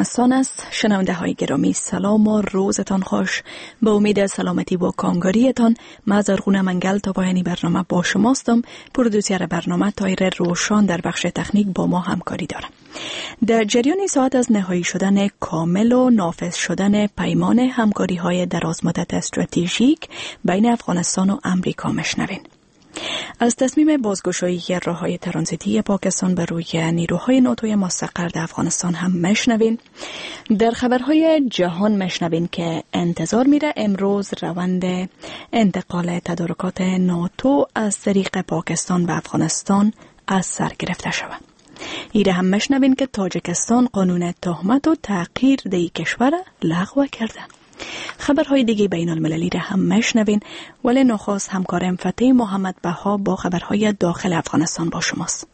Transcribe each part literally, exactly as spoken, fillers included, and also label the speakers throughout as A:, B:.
A: افغانستان است. شنونده های گرامی سلام و روزتان خوش. به امید سلامتی و کامگاریتان من زرغونه منگل تا پایانی برنامه با شماستم. پرودوسر برنامه تایر روشان در بخش تکنیک با ما همکاری دارم. در جریان ساعت از نهایی شدن کامل و نافذ شدن پیمان همکاری های دراز مدت استراتژیک بین افغانستان و امریکا مشنوین. از تصمیم بازگشایی راههای ترانزیتی پاکستان بر روی نیروهای ناتوی مستقر در افغانستان هم مشنوین. در خبرهای جهان مشنوین که انتظار میره امروز روند انتقال تدارکات ناتو از طریق پاکستان به افغانستان از سر گرفته شود. ایره هم مشنوین که تاجیکستان قانون تهمت و تغییر دی کشور لغو کرده. خبرهای دیگه بین المللی را هم مشنوین، ولی نخست همکارم فتح محمد بها با خبرهای داخل افغانستان با شماست.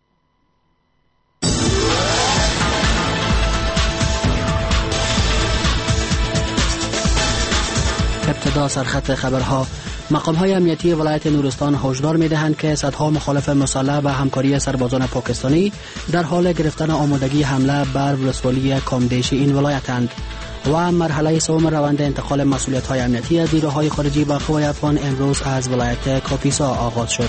B: ابتدا سرخط خبرها. مقام‌های امنیتی ولایت نورستان هشدار می‌دهند که صدها مخالف مسلح به همکاری سربازان پاکستانی در حال گرفتن آمادگی حمله بر ولسوالی کامدیش این ولایتند. و مرحله سوم روند انتقال مسئولیت‌های امنیتی از نیروهای خارجی به قوای افغان امروز از ولایت کاپیسا آغاز شد.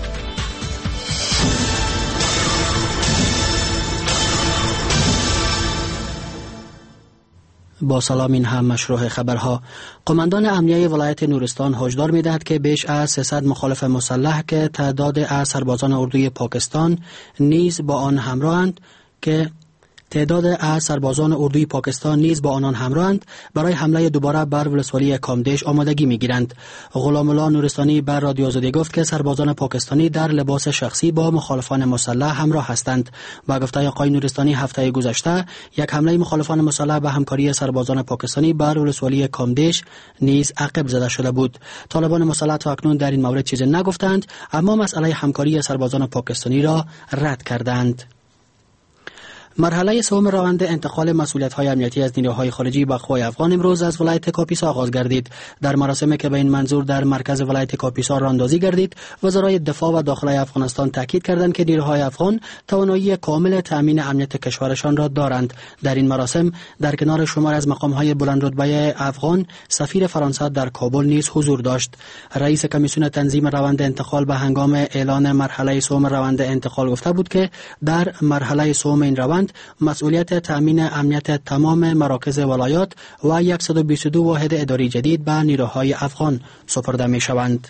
B: با سلام این هم مشروع خبرها. قماندان امنیه ولایت نورستان هشدار می‌دهد که بیش از سیصد مخالف مسلح که تعداد از سربازان اردوی پاکستان نیز با آن همراهند که تعداد از سربازان اردوی پاکستان نیز با آنان همراهند برای حمله دوباره بر ولسوالی کامدیش آمادگی می‌گیرند. غلام الله نورستانی بر رادیو آزادی گفت که سربازان پاکستانی در لباس شخصی با مخالفان مسلح همراه هستند. با گفته آقای نورستانی هفته گذشته یک حمله مخالفان مسلح به همکاری سربازان پاکستانی بر ولسوالی کامدیش نیز عقب زده شده بود. طالبان مسلح تا اکنون در این مورد چیزی نگفتند، اما مسئله همکاری سربازان پاکستانی را رد کردند. مرحله سوم روند انتقال مسئولیت‌های امنیتی از نیروهای خارجی به قوای افغان امروز از ولایت کاپیسا آغاز گردید. در مراسمی که به این منظور در مرکز ولایت کاپیسا راندازی گردید، وزرای دفاع و داخلی افغانستان تاکید کردند که نیروهای افغان توانایی کامل تامین امنیت کشورشان را دارند. در این مراسم در کنار شمار از مقام‌های بلندرتبه افغان، سفیر فرانسه در کابل نیز حضور داشت. رئیس کمیسیون تنظیم روند انتقال به هنگام اعلان مرحله سوم روند انتقال گفته بود که در مرحله سوم این روند مسئولیت تامین امنیت تمام مراکز ولایات و صد و بیست و دو واحد اداری جدید به نیروهای افغان سپرده می شوند.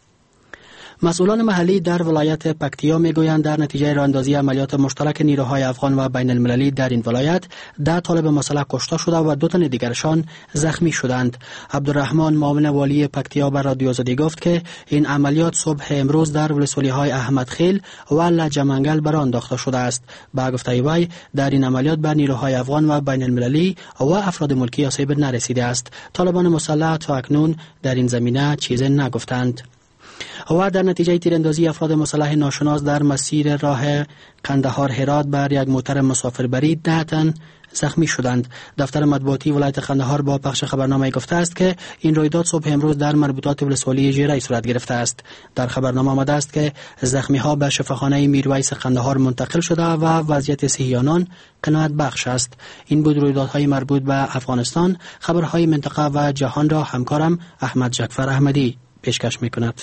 B: مسئولان محلی در ولایت پکتیا میگویند در نتیجه راندازی عملیات مشترک نیروهای افغان و بین المللی در این ولایت ده طالب مسلح کشته شده و دو تن دیگرشان زخمی شدند. عبدالرحمن معاون والی پکتیا بر رادیو آزادی گفت که این عملیات صبح امروز در ولسوالی های احمد خیل و لجمنگل برآن انداخته شده است. با گفته وی در این عملیات بر نیروهای افغان و بین المللی و افراد ملکی آسیب نرسیده است. طالبان مسلح تا اکنون در این زمینه چیزی نگفتند. و در نتیجه تیراندازی افراد مسلح ناشناس در مسیر راه قندهار هرات بر یک موتر مسافربری ده تن زخمی شدند. دفتر مطبوعاتی ولایت قندهار با پخش خبرنامه گفته است که این رویداد صبح امروز در مربوطات ولسوالی ژیرای صورت گرفته است. در خبرنامه آمده است که زخمی ها به شفاخانه میرویس قندهار منتقل شده و وضعیت صحی آنان قناعت بخش است. این بود رویدادهای مربوط به افغانستان. خبرهای منطقه و جهان را همکارم احمد جعفر احمدی پیشکش می‌کند.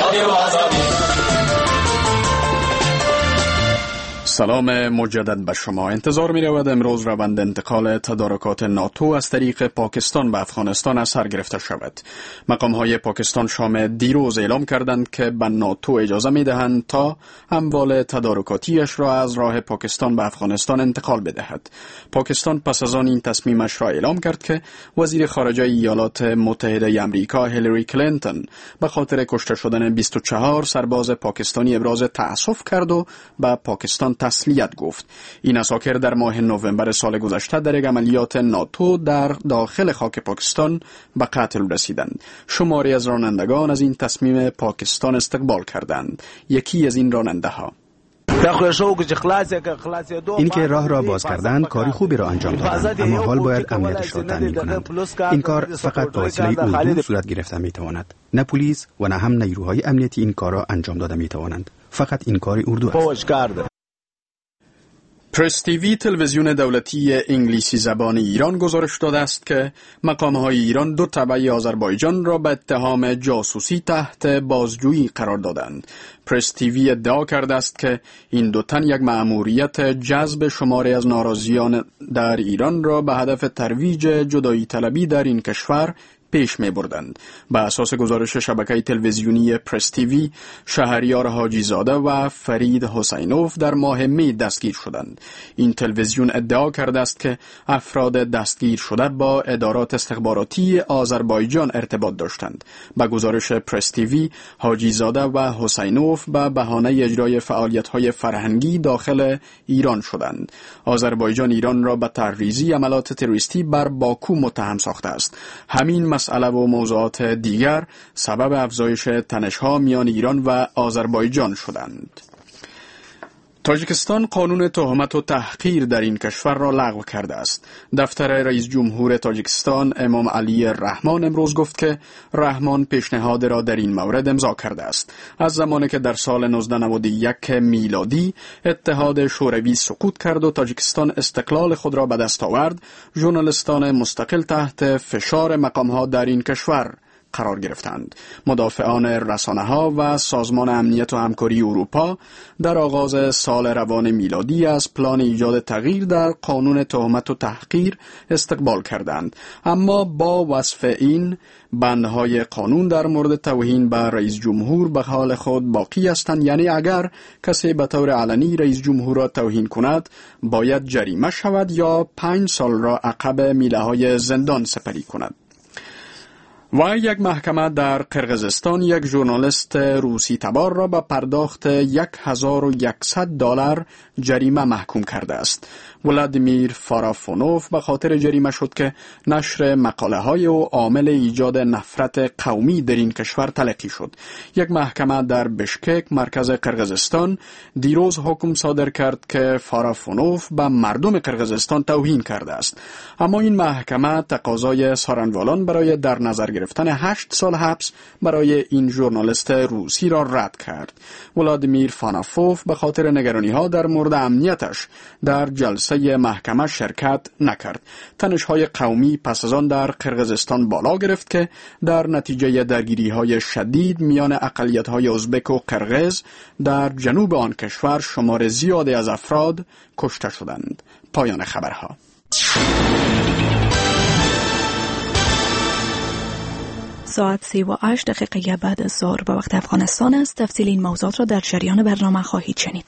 C: سلام مجدد به شما. انتظار می رود امروز روند انتقال تدارکات ناتو از طریق پاکستان به افغانستان از سر گرفته شود. مقام های پاکستان شام دیروز اعلام کردند که به ناتو اجازه می دهند تا اموال تدارکاتیش را از راه پاکستان به افغانستان انتقال بدهد. پاکستان پس از آن این تصمیمش را اعلام کرد که وزیر خارجه ایالات متحده آمریکا هیلاری کلینتون به خاطر کشته شدن بیست و چهار سرباز پاکستانی ابراز تأسف کرد و به پاکستان تسلیت گفت. این اساکر در ماه نوامبر سال گذشته در یک عملیات ناتو در داخل خاک پاکستان به قتل رسیدند. شماری از رانندگان از این تصمیم پاکستان استقبال کردند. یکی از این راننده ها:
D: این که راه را باز کردند کاری خوبی را انجام دادند، اما حال باید امنیتش را تامین کنند. این کار فقط با وسیله اردو صورت گرفته می تواند. نه پلیس و نه هم نیروهای امنیتی این کار را انجام داده می توانند. فقط این کار اردو است.
C: پرس تیوی تلویزیون دولتی انگلیسی زبان ایران گزارش داده است که مقام‌های ایران دو تبع آذربایجان را به اتهام جاسوسی تحت بازجویی قرار دادند. پرس تیوی ادعا کرده است که این دو تن یک مأموریت جذب شماری از ناراضیان در ایران را به هدف ترویج جدایی طلبی در این کشور پیش می بردند. به اساس گزارش شبکه تلویزیونی پرس تیوی، شهریار حاجی زاده و فرید حسینوف در ماه می دستگیر شدند. این تلویزیون ادعا کرده است که افراد دستگیر شده با ادارات استخباراتی آذربایجان ارتباط داشتند. به گزارش پرس تیوی، حاجی زاده و حسینوف به بهانه اجرای فعالیت‌های فرهنگی داخل ایران شدند. آذربایجان ایران را به تحریضی عملات تروریستی بر باکو متهم ساخته است. همین مسئله و موضوعات دیگر سبب افزایش تنش‌ها میان ایران و آذربایجان شدند. تاجیکستان قانون تهمت و تحقیر در این کشور را لغو کرده است. دفتر رئیس جمهور تاجیکستان امام علی رحمان امروز گفت که رحمان پیشنهاد را در این مورد امضا کرده است. از زمانی که در سال نوزده نود و یک میلادی اتحاد شوروی سقوط کرد و تاجیکستان استقلال خود را به دست آورد، ژورنالیستان مستقل تحت فشار مقام‌ها در این کشور قرار گرفتند. مدافعان رسانه‌ها و سازمان امنیت و همکاری اروپا در آغاز سال روان میلادی از پلان ایجاد تغییر در قانون تهمت و تحقیر استقبال کردند، اما با وصف این بندهای قانون در مورد توهین به رئیس جمهور به حال خود باقی هستند، یعنی اگر کسی به طور علنی رئیس جمهور را توهین کند باید جریمه شود یا پنج سال را عقب میله‌های زندان سپری کند. و یک محکمه در قرقیزستان یک ژورنالیست روسی تبار را به پرداخت یک هزار و یکصد دلار جریمه محکوم کرده است. ولادیمیر فارافونوف به خاطر جریمه شد که نشر مقاله های او عامل ایجاد نفرت قومی در این کشور تلقی شد. یک محکمه در بشکک مرکز قرقیزستان دیروز حکم صادر کرد که فارافونوف به مردم قرقیزستان توهین کرده است، اما این محکمه تقاضای سارنوالان برای در نظر گرفتن هشت سال حبس برای این ژورنالیست روسی را رد کرد. ولادیمیر فانافوف به خاطر نگرانی ها در مورد امنیتش در جلسه محکمه شرکت نکرد. تنش‌های قومی پس از آن در قرقیزستان بالا گرفت که در نتیجه درگیری‌های شدید میان اقلیت‌های ازبک و قرقیز در جنوب آن کشور شمار زیادی از افراد کشته شدند. پایان خبرها.
A: ساعت سی و هشت دقیقه بعد از ظهر به وقت افغانستان است. تفصیل این موضوعات را در جریان برنامه خواهید شنید.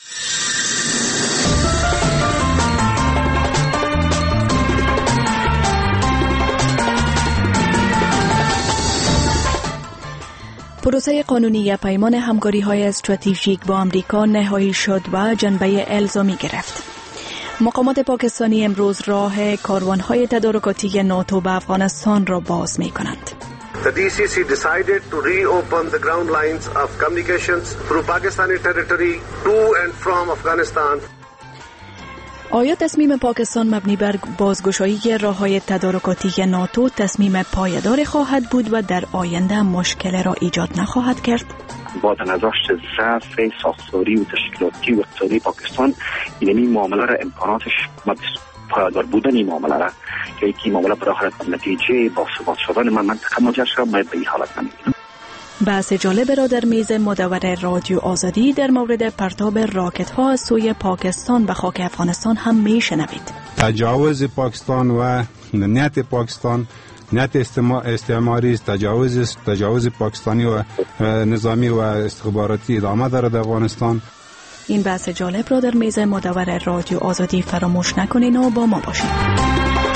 A: پروسه قانونی پیمان همکاری‌های استراتژیک با آمریکا نهایی شد و جنبه الزامی گرفت. مقامات پاکستانی امروز راه کاروان‌های تدارکاتی ناتو به افغانستان را باز می‌کنند.
E: The D C C decided to reopen the ground lines of communications through Pakistani territory to and from Afghanistan.
A: آیا تصمیم پاکستان مبنی بر بازگشایی راه‌های تدارکاتی ناتو تصمیم پایدار خواهد بود و در آینده مشکل را ایجاد نخواهد کرد؟
F: با نظاشت ضعف ساختاری و تشکیلاتی و اقتصادی پاکستان این معامله را امکاناتش پایدار بودن این معامله را که این معامله برای حالت نتیجه با ثبات شدن من منطقه مواجه شد باید به این حالت نمی‌بینم.
A: بحث جالب را در میز مدور رادیو آزادی در مورد پرتاب راکت ها از سوی پاکستان به خاک افغانستان هم میشنوید.
G: تجاوز پاکستان و نیت پاکستان نیت استعماری است. تجاوز تجاوز پاکستانی و نظامی و استخباراتی ادامه دارد در افغانستان.
A: این بحث جالب را در میز مدور رادیو آزادی فراموش نکنین و با ما باشید.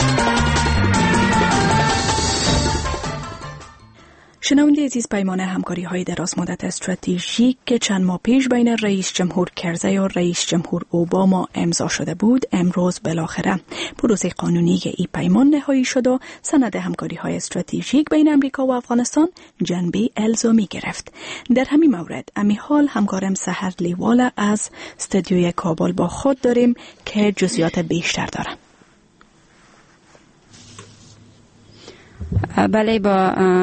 A: شنونده عزیز، پیمان همکاری های دراز مدت استراتژیک که چند ماه پیش بین رئیس جمهور کرزی و رئیس جمهور اوباما امضا شده بود، امروز بالاخره پروسه قانونی ای پیمان نهایی شد و سند همکاری های استراتژیک بین امریکا و افغانستان جنبه الزامی گرفت. در همین مورد امی حال همکارم سحر لیواله از استودیوی کابل با خود داریم که جزئیات بیشتر داره.
H: بله، با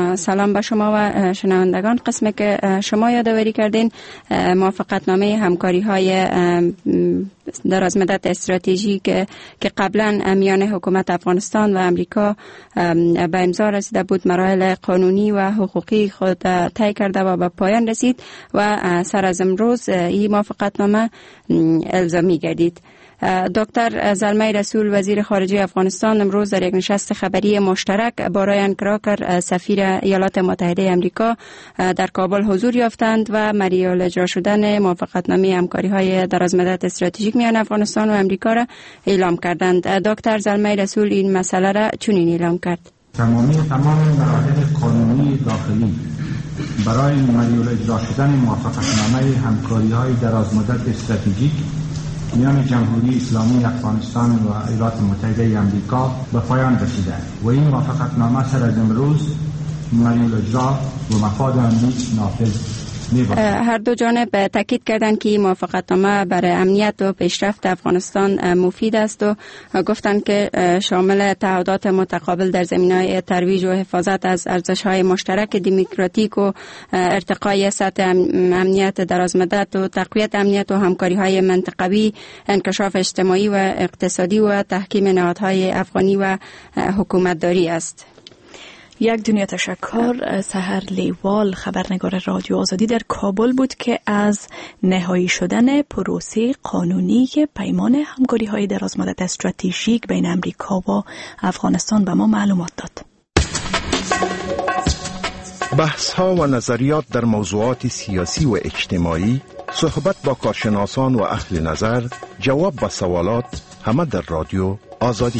H: سلام به شما و شنوندگان. قسمی که شما یادآوری کردین موافقتنامه همکاری های دراز مدت استراتژیک که قبلا میان حکومت افغانستان و امریکا به امضا رسیده بود، مراحل قانونی و حقوقی خود طی کرده و به پایان رسید و سر از امروز این موافقتنامه الزامی گردید. دکتر زلمه رسول وزیر خارجه افغانستان امروز در یک نشست خبری مشترک با رایان کراکر سفیر ایالات متحده آمریکا در کابل حضور یافتند و مدیول اجرا شدن موافقتنامه همکاری های دراز مدت استراتژیک میان افغانستان و آمریکا را اعلام کردند. دکتر زلمه رسول این مسئله را چنین اعلام کرد:
I: تمامی تمام مراحل قانونی داخلی برای مدیول اجرا شدن موافقتنامه همکاری های دراز مدت استراتژیک میان جمهوری اسلامی افغانستان و ایالات متحده آمریکا به پایان رسیده و این موافقتنامه سر از امروز مدیول اجرا و مفاد آن نافذ می‌باشد.
H: هر دو جانب تاکید کردند که این موافقتنامه برای امنیت و پیشرفت افغانستان مفید است و گفتند که شامل تعهدات متقابل در زمینه‌های ترویج و حفاظت از ارزش‌های مشترک دموکراتیک و ارتقای سطح امنیت درازمدت و تقویت امنیت و همکاری‌های منطقوی، انکشاف اجتماعی و اقتصادی و تحکیم نهادهای افغانی و حکومتداری است.
A: یک دنیا تشکر. سحر لیوال خبرنگار رادیو آزادی در کابل بود که از نهایی شدن پروسه قانونی پیمان همکاری های دراز مدت استراتژیک بین امریکا و افغانستان به ما معلومات داد.
J: بحث ها و نظریات در موضوعات سیاسی و اجتماعی، صحبت با کارشناسان و اهل نظر، جواب به سوالات، همه در رادیو آزادی.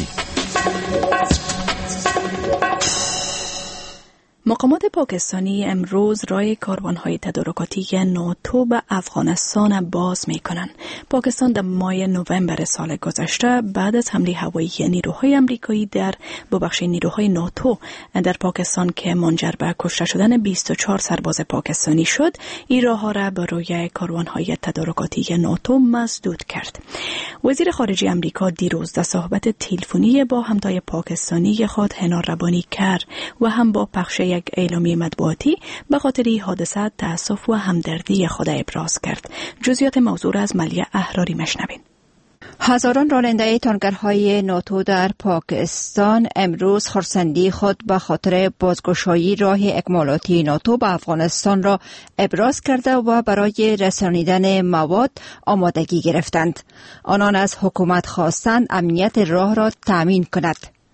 A: مقامات پاکستانی امروز راه کاروان‌های تدارکاتی ناتو به افغانستان باز می‌کنند. پاکستان در ماه نوامبر سال گذشته بعد از حمله هوایی نیروهای آمریکایی در بخش نیروهای ناتو در پاکستان که منجر به کشته شدن بیست و چهار سرباز پاکستانی شد، این راه‌ها را برای کاروان‌های تدارکاتی ناتو مسدود کرد. وزیر خارجه آمریکا دیروز در صحبت تلفنی با همتای پاکستانی خود هنا ربانی کرد و هم با پخش یک اعلامیه مطبوعاتی به خاطر این حادثه تأسف و همدردی خود ابراز کرد. جزئیات موضوع را از ملیه احراری مشنوین.
K: هزاران راننده تانکرهای ناتو در پاکستان امروز خرسندی خود به خاطر بازگشایی راه اکمالاتی ناتو به افغانستان را ابراز کرده و برای رسانیدن مواد آمادگی گرفتند. آنان از حکومت خواستند امنیت راه را تأمین کند.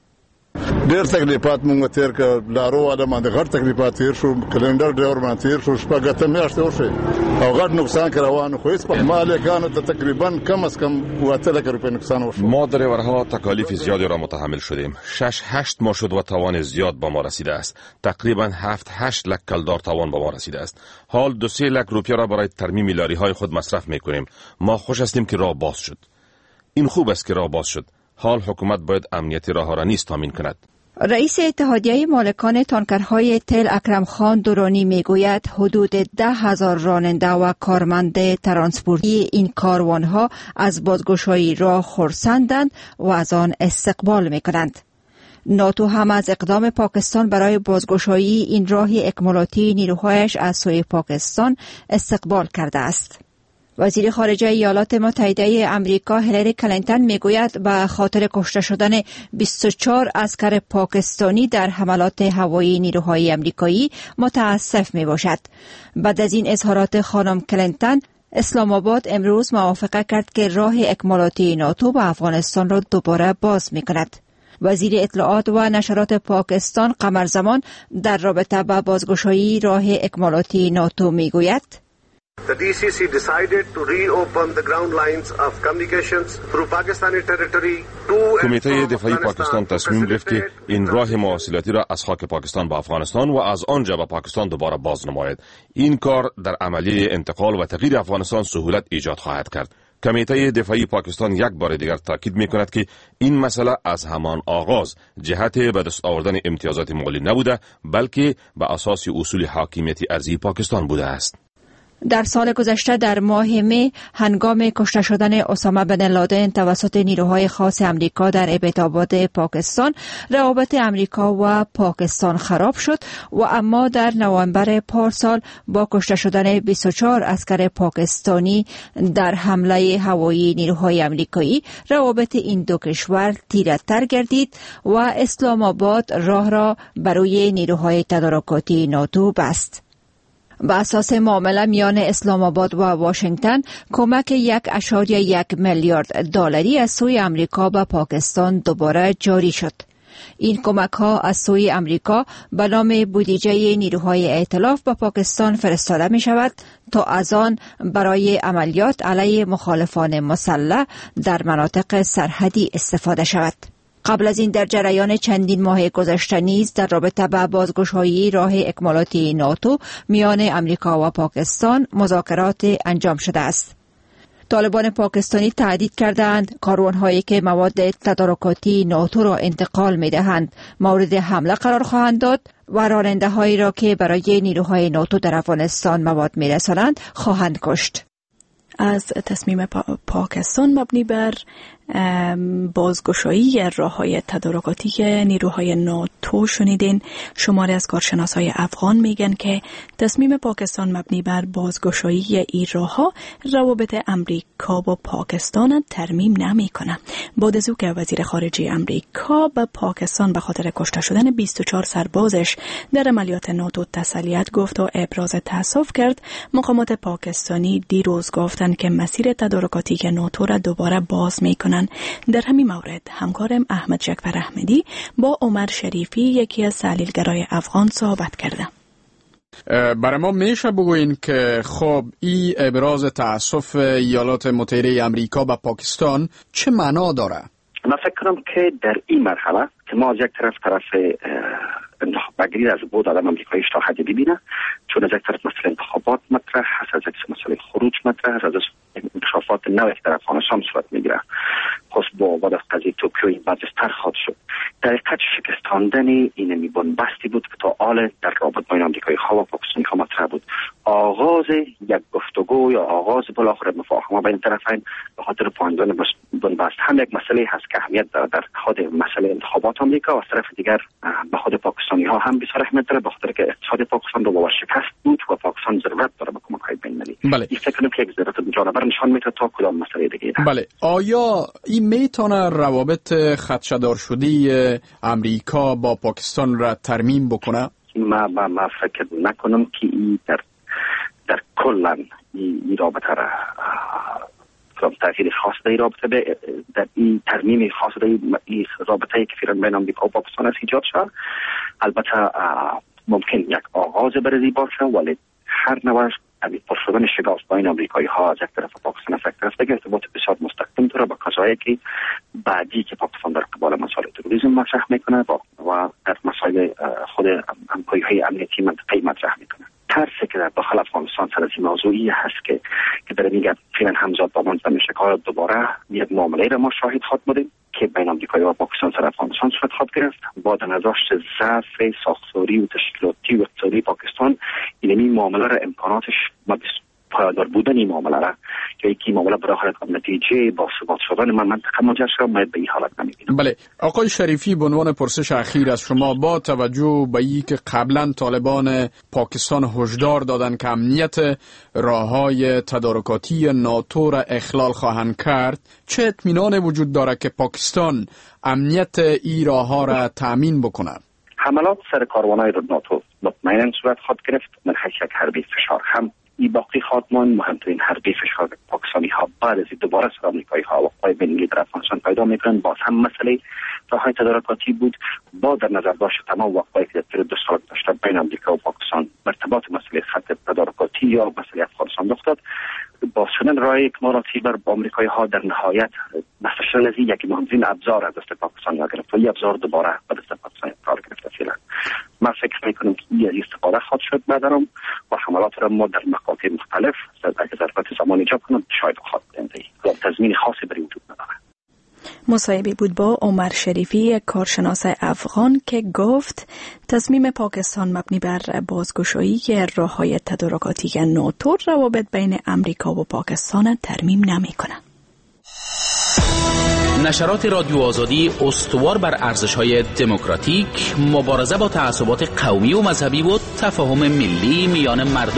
L: ډېر تکلیفات مونږ تیر کړ، لارو والا باندې غټ تکلیفات تیر شو، کلندر ډرایور باندې تیر شو، شپږ اتم میاشتې وشوې او غټ نقصان کې روان خو هیڅ په مالکانو ته تقریبا کم از کم اووه لکه روپۍ نقصان وشو.
M: ما دریورها تکالیف زیادی را متحمل شدیم. شش هشت ماه شد و توان زیاد به ما رسیده است. تقریبا هفت هشت لک کلدار توان به ما رسیده است. حال دو سه لک روپیه را برای ترمیم لاری های خود مصرف میکنیم. ما خوش هستیم که راه باز شد. این خوب است که راه باز شد. حال حکومت باید امنیت راه را نیز تامین کند.
K: رئیس اتحادیه مالکان تانکرهای تل اکرم خان دورانی میگوید حدود ده هزار راننده و کارمند ترانسپورتی این کاروانها از بازگشایی راه خرسندند و از آن استقبال میکنند. ناتو هم از اقدام پاکستان برای بازگشایی این راه اکمالاتی نیروهایش از سوی پاکستان استقبال کرده است. وزیر خارجه ایالات متحده آمریکا هیلاری کلینتون میگوید به خاطر کشته شدن بیست و چهار عسکر پاکستانی در حملات هوایی نیروهای آمریکایی متاسف میباشد. بعد از این اظهارات خانم کلینتون، اسلام آباد امروز موافقه کرد که راه اکمالاتی ناتو به افغانستان را دوباره باز میکند. وزیر اطلاعات و نشرات پاکستان قمر زمان در رابطه با بازگشایی راه اکمالاتی ناتو میگوید:
E: The D C C decided to reopen the ground lines of communications through Pakistani territory to
M: کمیته دفاعی پاکستان تصمیم گرفت که این راه مواصلاتی را از خاک پاکستان به افغانستان و از آنجا به پاکستان دوباره باز نماید. این کار در عملیه انتقال و تغییر افغانستان سهولت ایجاد خواهد کرد. کمیته دفاعی پاکستان یک بار دیگر تاکید می‌کند که این مسئله از همان آغاز جهت به دست آوردن امتیازات مالی نبوده، بلکه به اساس اصول حاکمیت ارضی پاکستان بوده است.
K: در سال گذشته در ماه می هنگام کشته شدن اسامه بن لادن توسط نیروهای خاص امریکا در ابتاباد پاکستان روابط امریکا و پاکستان خراب شد و اما در نوامبر پارسال با کشته شدن بیست و چهار عسکر پاکستانی در حمله هوایی نیروهای امریکایی روابط این دو کشور تیره‌تر گردید و اسلام آباد راه را برای نیروهای تدارکاتی ناتو بست. به اساس معامله میان اسلام آباد و واشنگتن کمک یک اشاریه یک میلیارد دلاری از سوی امریکا به پاکستان دوباره جاری شد. این کمک ها از سوی امریکا به نام بودجه نیروهای ائتلاف به پاکستان فرستاده می شود تا از آن برای عملیات علیه مخالفان مسلح در مناطق سرحدی استفاده شود. قبل از این در جریان چندین ماه گذشته نیز در رابطه با بازگشایی راه اکمالاتی ناتو میان امریکا و پاکستان مذاکرات انجام شده است. طالبان پاکستانی تهدید کردند کاروان‌هایی که مواد تدارکاتی ناتو را انتقال می‌دهند مورد حمله قرار خواهند داد و راننده‌هایی را که برای نیروهای ناتو در افغانستان مواد می‌رسانند خواهند کشت.
A: از تصمیم پا- پاکستان مبنی بر بازگشایی راه‌های تدارکاتی که نیروهای ناتو شنیدین. شماری از کارشناسای افغان میگن که تصمیم پاکستان مبنی بر بازگشایی این راه‌ها روابط امریکا با پاکستان ترمیم نمی‌کنه. بعد از که وزیر خارجه امریکا به پاکستان به خاطر کشته شدن بیست و چهار سربازش در عملیات ناتو تسلیت گفت و ابراز تأسف کرد، مقامات پاکستانی دیروز گفتند که مسیر تدارکاتی که ناتو را دوباره باز می‌کنه. در همین مورد همکارم احمد جعفر احمدی با عمر شریفی یکی از تحلیلگرای افغان صحبت کرده.
C: برای ما میشه بگوین که خب این ابراز تأسف ایالات متحده امریکا به پاکستان چه معنا داره؟
F: من فکر کنم که در این مرحله که ما از یک طرف طرف بگیرید از بود آدم امریکایی تا حدی ببینه، چون از یک طرف مسئله انتخابات مطرح هست، از یک مسئله خروج مطرح هست، از انتخابات نوی که در افغانستان صورت میگیره. خاص با بعد از قضیه توکیو این بازستر خواهد شد. در حقیقت شکستاندن این می بنبستی بود که تا آل در رابط بین امریکایی ها و پاکستانی ها مطرح بود. آغاز یک گفتگو یا آغاز بالاخره مفاهمه بین طرفین به خاطر پایان بنبست هم یک مسئله هست که اهمیت داره در خود مسئله انتخابات امریکا و از طرف دیگر به خود پاکستانی ها هم بسیار اهمیت داره، به خاطر که اقتصاد پاکستان رو با شکست بود و پاکستان ضرورت داره به کمک های بین المللی.
C: بله.
F: این فکر کنم که یک ضرورت جانبر نشان میده تا کدام مسئله دیگه.
C: بله. آیا این میتونه روابط خدشه‌دار شده امریکا با پاکستان را ترمیم بکنه؟
F: ما ما, ما فکر نکنم که این در در کلا این رابطه را تغییر خاص در رابطه به در این ترمیم خاص در این رابطه که فعلا بین امریکا و پاکستان است ایجاد شد. البته ممکن یک آغاز برزی باشه، ولی هر نوع از پر شدن شگاف بین امریکایی ها از یک طرف پاکستان از یک طرف دیگه ارتباط بسیار مستقیم داره با کسایی که بعدی که پاکستان در قبال مسائل تروریسم مطرح میکنه و در مسائل خود همکاری های امنیتی منطقه‌ای مطرح میکنه. ترسی که در داخل افغانستان سر از این موضوعی هست که که داره میگه فعلا همزاد با منظم شکایت دوباره یک معامله را ما شاهد خواهد بودیم که بین امریکایی و پاکستان سر افغانستان صورت خواهد گرفت. با در نظر ضعف ساختاری و تشکیلاتی و اقتصادی پاکستان، این معامله را امکاناتش پایدار بودن این معامله را که یکی معامله برای نتیجه با ثبات شدن من منطقه منجر شد، ما به این حالت نمیبینم.
C: بله. آقای شریفی، به عنوان پرسش اخیر از شما، با توجه به این که قبلا طالبان پاکستان هشدار دادند که امنیت راههای تدارکاتی ناتو را اخلال خواهند کرد، چه اطمینان وجود داره که پاکستان امنیت این راهها را تامین بکنه؟
F: حملات سر کاروانهای ناتو مطمئنا صورت خواهد گرفت من حیث یک حربی فشار هم این باقی خاتمان مهمترین حربی فشار پاکستانی ها بعد از دوباره سر آمریکایی ها و قوای بین‌المللی در افغانستان پیدا میکنند. باز هم مسئله راههای تدارکاتی بود با در نظر داشت تمام وقایعی که در دو سال داشته بین آمریکا و پاکستان مرتبط مسئله خط تدارکاتی یا مسئله افغانستان رخ داد. با شدن راه اکمالاتی بر آمریکایی ها در نهایت نفشل از یکی مهمترین ابزار از دست پاکستان یا گرفت و این ابزار دوباره به دست پاکستان قرار گرفته. فعلا من فکر میکنم که این استفاده خواهد شد بعدم و حملات را ما در مقاطع مختلف اگر ضرورت زمان ایجاد کنند شاید خواهد بنده و تضمین خاصی برای وجود نداره.
A: مصاحبه بود با عمر شریفی، کارشناس افغان، که گفت تصمیم پاکستان مبنی بر بازگشایی راه‌های تدارکاتی ناتو روابط بین امریکا و پاکستان ترمیم نمی‌کند.
N: نشرات رادیو آزادی استوار بر ارزش‌های دموکراتیک، مبارزه با تعصبات قومی و مذهبی و تفاهم ملی میان مردم.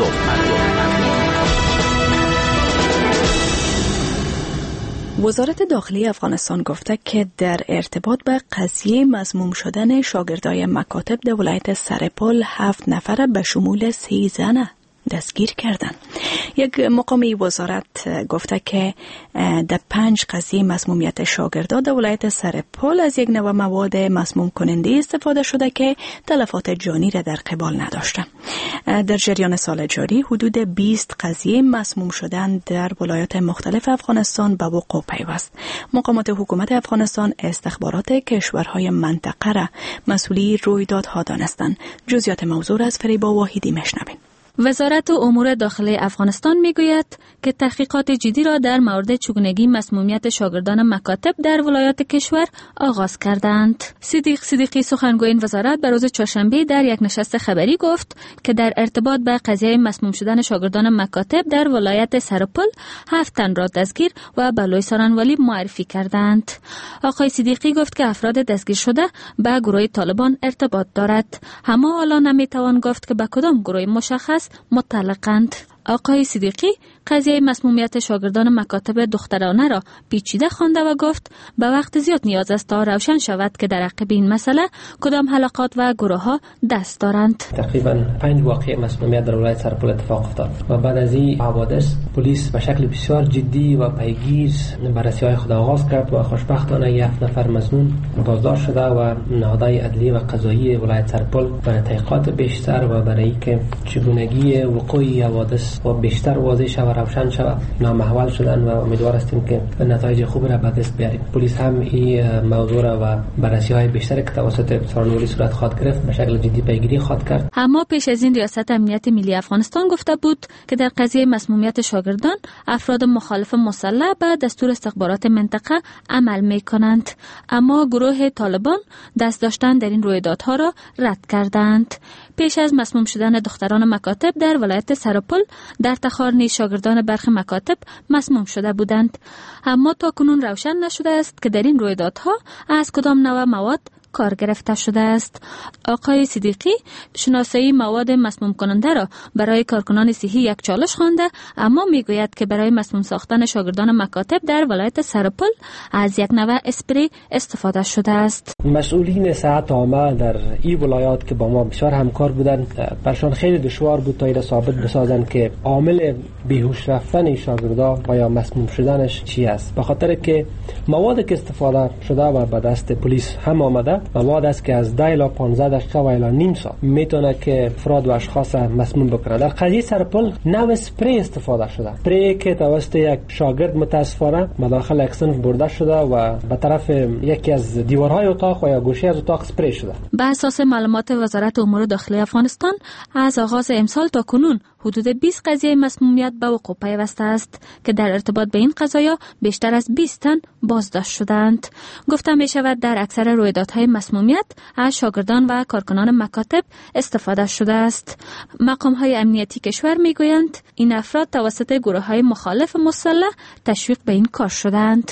A: وزارت داخلی افغانستان گفته که در ارتباط به قضیه مسموم شدن شاگردای مکاتب در ولایت سرپل هفت نفر به شمول سی زن دستگیر کردن. یک مقامی وزارت گفته که در پنج قضیه مسمومیت شاگردان در ولایت سرپل از یک نوع مواد مسموم کننده استفاده شده که تلفات جانی را در قبال نداشته. در جریان سال جاری حدود بیست قضیه مسموم شدن در ولایات مختلف افغانستان به وقوع پیوست. مقامات حکومت افغانستان استخبارات کشورهای منطقه را مسئولی رویدادها دانستند. جزئیات موضوع از فریبا واحدی میشنویم.
O: وزارت امور داخلی افغانستان میگوید که تحقیقات جدی را در مورد چگونگی مسمومیت شاگردان مکاتب در ولایات کشور آغاز کردند. صدیق صدیقی سخنگوی این وزارت به روز چهارشنبه در یک نشست خبری گفت که در ارتباط به قضیه مسموم شدن شاگردان مکاتب در ولایت سرپل هفت تن را دستگیر و به لوی سارنوالی معرفی کردند. آقای صدیقی گفت که افراد دستگیر شده به گروه طالبان ارتباط دارد، اما حالا نمیتوان گفت که به کدام گروه مشخص متعلقند. آقای صدیقی قضیه مسمومیت شاگردان مکاتب دخترانه را پیچیده خوانده و گفت به وقت زیاد نیاز است تا روشن شود که در عقب این مسئله کدام حلقات و گروه ها دست دارند.
P: تقریبا پنج واقعه مسمومیت در ولایت سرپل اتفاق افتاد و بعد از این حوادث پلیس به شکل بسیار جدی و پیگیر بررسی های خود آغاز کرد و خوشبختانه یک نفر مسموم بازداشت شده و نهادهای عدلی و قضایی ولایت سرپل برای تحقیقات بیشتر و برای که چگونگی وقوع حوادث و بیشتر واضح شود روشن شود نامحول شدن و امیدوار هستیم که نتایج خوبی را به دست بیاریم. پلیس هم این موضوع را و بررسی های بیشتری که توسط سارنوالی صورت خواهد گرفت به شکل جدی پیگیری خواهد کرد.
O: اما پیش از این ریاست امنیت ملی افغانستان گفته بود که در قضیه مسمومیت شاگردان افراد مخالف مسلح به دستور استخبارات منطقه عمل می کنند، اما گروه طالبان دست داشتن در این رویدادها را رد کردند. پیش از مسموم شدن دختران مکاتب در ولایت سرپل در تخار نیز شاگردان برخی مکاتب مسموم شده بودند، اما تا کنون روشن نشده است که در این رویدادها از کدام نوع مواد کار گرفته شده است. آقای صدیقی شناسایی مواد مسموم کننده را برای کارکنان صحی یک چالش خوانده، اما میگوید که برای مسموم ساختن شاگردان مکاتب در ولایت سرپل از یک نوع اسپری استفاده شده است.
P: مسئولین صحت عامه در این ولایات که با ما بسیار همکار بودند، برشان خیلی دشوار بود تا این را ثابت بسازند که عامل بیهوش رفتن شاگردان و یا مسموم شدنش چی است، به خاطر که موادی که استفاده شده و به دست پلیس هم آمده مواد است که از ده الی پانزده دقیقه و الی نیم ساعت میتونه که افراد و اشخاص مسموم بکنه. در قضیه سرپل نوع اسپری استفاده شده، اسپری که توسط یک شاگرد متاسفانه مداخل یک صنف برده شده و به طرف یکی از دیوارهای اتاق و یا گوشه از اتاق اسپری شده.
O: به اساس معلومات وزارت امور داخلی افغانستان از آغاز امسال تا کنون حدود بیست قضیه مسمومیت به وقوع پیوسته است که در ارتباط به این قضایا بیشتر از بیست تن بازداشت شدند. گفته می شود در اکثر رویدادهای مسمومیت از شاگردان و کارکنان مکاتب استفاده شده است. مقام‌های امنیتی کشور می گویند این افراد توسط گروه‌های مخالف مسلح تشویق به این کار شدند.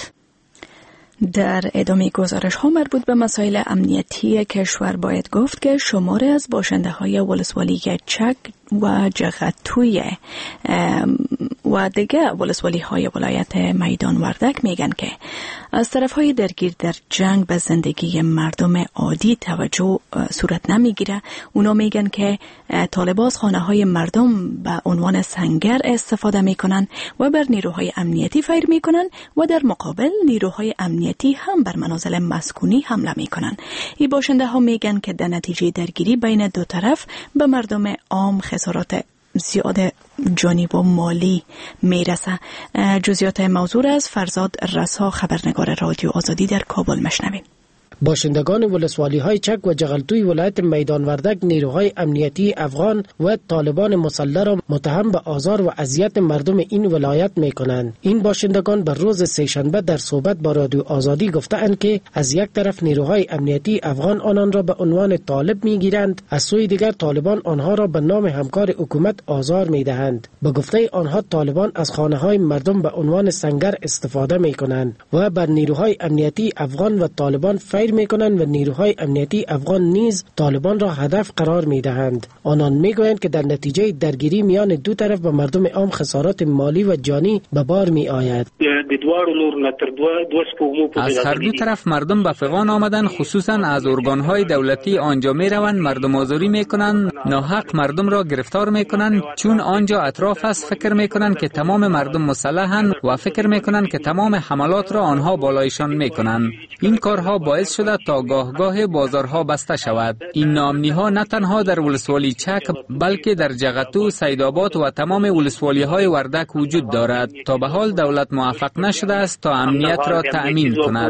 A: در ادامه گزارش ها مربوط به مسائل امنیتی کشور باید گفت که شماری از باشنده های ولسوالی چک و جغتوی و دیگه ولسوالی های ولایت میدان وردک میگن که از طرف های درگیر در جنگ به زندگی مردم عادی توجه صورت نمیگیره. اونا میگن که طالبان از خانه های مردم به عنوان سنگر استفاده میکنن و بر نیروهای امنیتی فیر میکنن و در مقابل نیروهای امنیتی هم بر منازل مسکونی حمله میکنن. این باشنده ها میگن که در نتیجه درگیری بین دو طرف به مردم عام خسارات زیاد جانی و مالی میرسه. جزئیات موضوع از فرزاد رسا، خبرنگار رادیو آزادی در کابل، مشنویم.
Q: باشندگان ولسوالی‌های چک و جغلتوی ولایت میدان وردک نیروهای امنیتی افغان و طالبان مسلح را متهم به آزار و اذیت مردم این ولایت می‌کنند. این باشندگان بر روز سه‌شنبه در صحبت با رادیو آزادی گفتند که از یک طرف نیروهای امنیتی افغان آنان را به عنوان طالب می‌گیرند، از سوی دیگر طالبان آنها را به نام همکار حکومت آزار می‌دهند. به گفته آنها طالبان از خانه‌های مردم به عنوان سنگر استفاده می‌کنند و بر نیروهای امنیتی افغان و طالبان فیر می‌کنند و نیروهای امنیتی افغان نیز طالبان را هدف قرار می‌دهند. آنان می‌گویند که در نتیجه درگیری میان دو طرف به مردم عام خسارات مالی و جانی به بار می‌آید.
R: از هر دو طرف مردم به فغان آمدن، خصوصا از ارگان‌های دولتی آنجا می‌روند، مردم آزاری می‌کنند، ناحق مردم را گرفتار می‌کنند، چون آنجا اطراف است فکر می‌کنند که تمام مردم مسلحند و فکر می‌کنند که تمام حملات را آنها بالایشان می‌کنند. این کارها باعث شده تا گاه گاه بازارها بسته شود. این ناامنی‌ها نه تنها در ولسوالی چک بلکه در جغتو، سیدآباد و تمام ولسوالی‌های وردک وجود دارد. تا به حال دولت موفق نشده است تا امنیت را تأمین کند.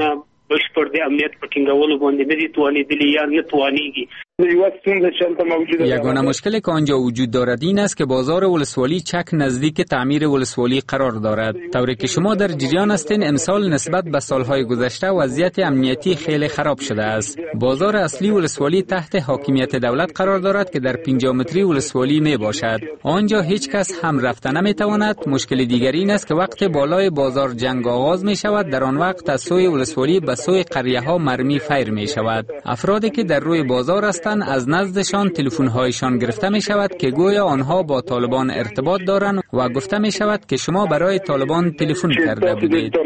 R: یگانه مشکلی که آنجا وجود دارد این است که بازار ولسوالی چک نزدیک تعمیر ولسوالی قرار دارد. طوری که شما در جریان هستین، امسال نسبت به سالهای گذشته وضعیت امنیتی خیلی خراب شده است. بازار اصلی ولسوالی تحت حاکمیت دولت قرار دارد که در پنجاه متری ولسوالی می باشد. آنجا هیچ کس هم رفته نمی تواند. مشکل دیگری این است که وقت بالای بازار جنگ آغاز می شود، در آن وقت از سوی ولسوالی به سوی قریه ها مرمی فیر می شود. افرادی که در روی بازار هستند از نزدشان تلفن هایشان گرفته می شود که گویا آنها با طالبان ارتباط دارند و گفته می شود که شما برای طالبان تلفن کرده بودید.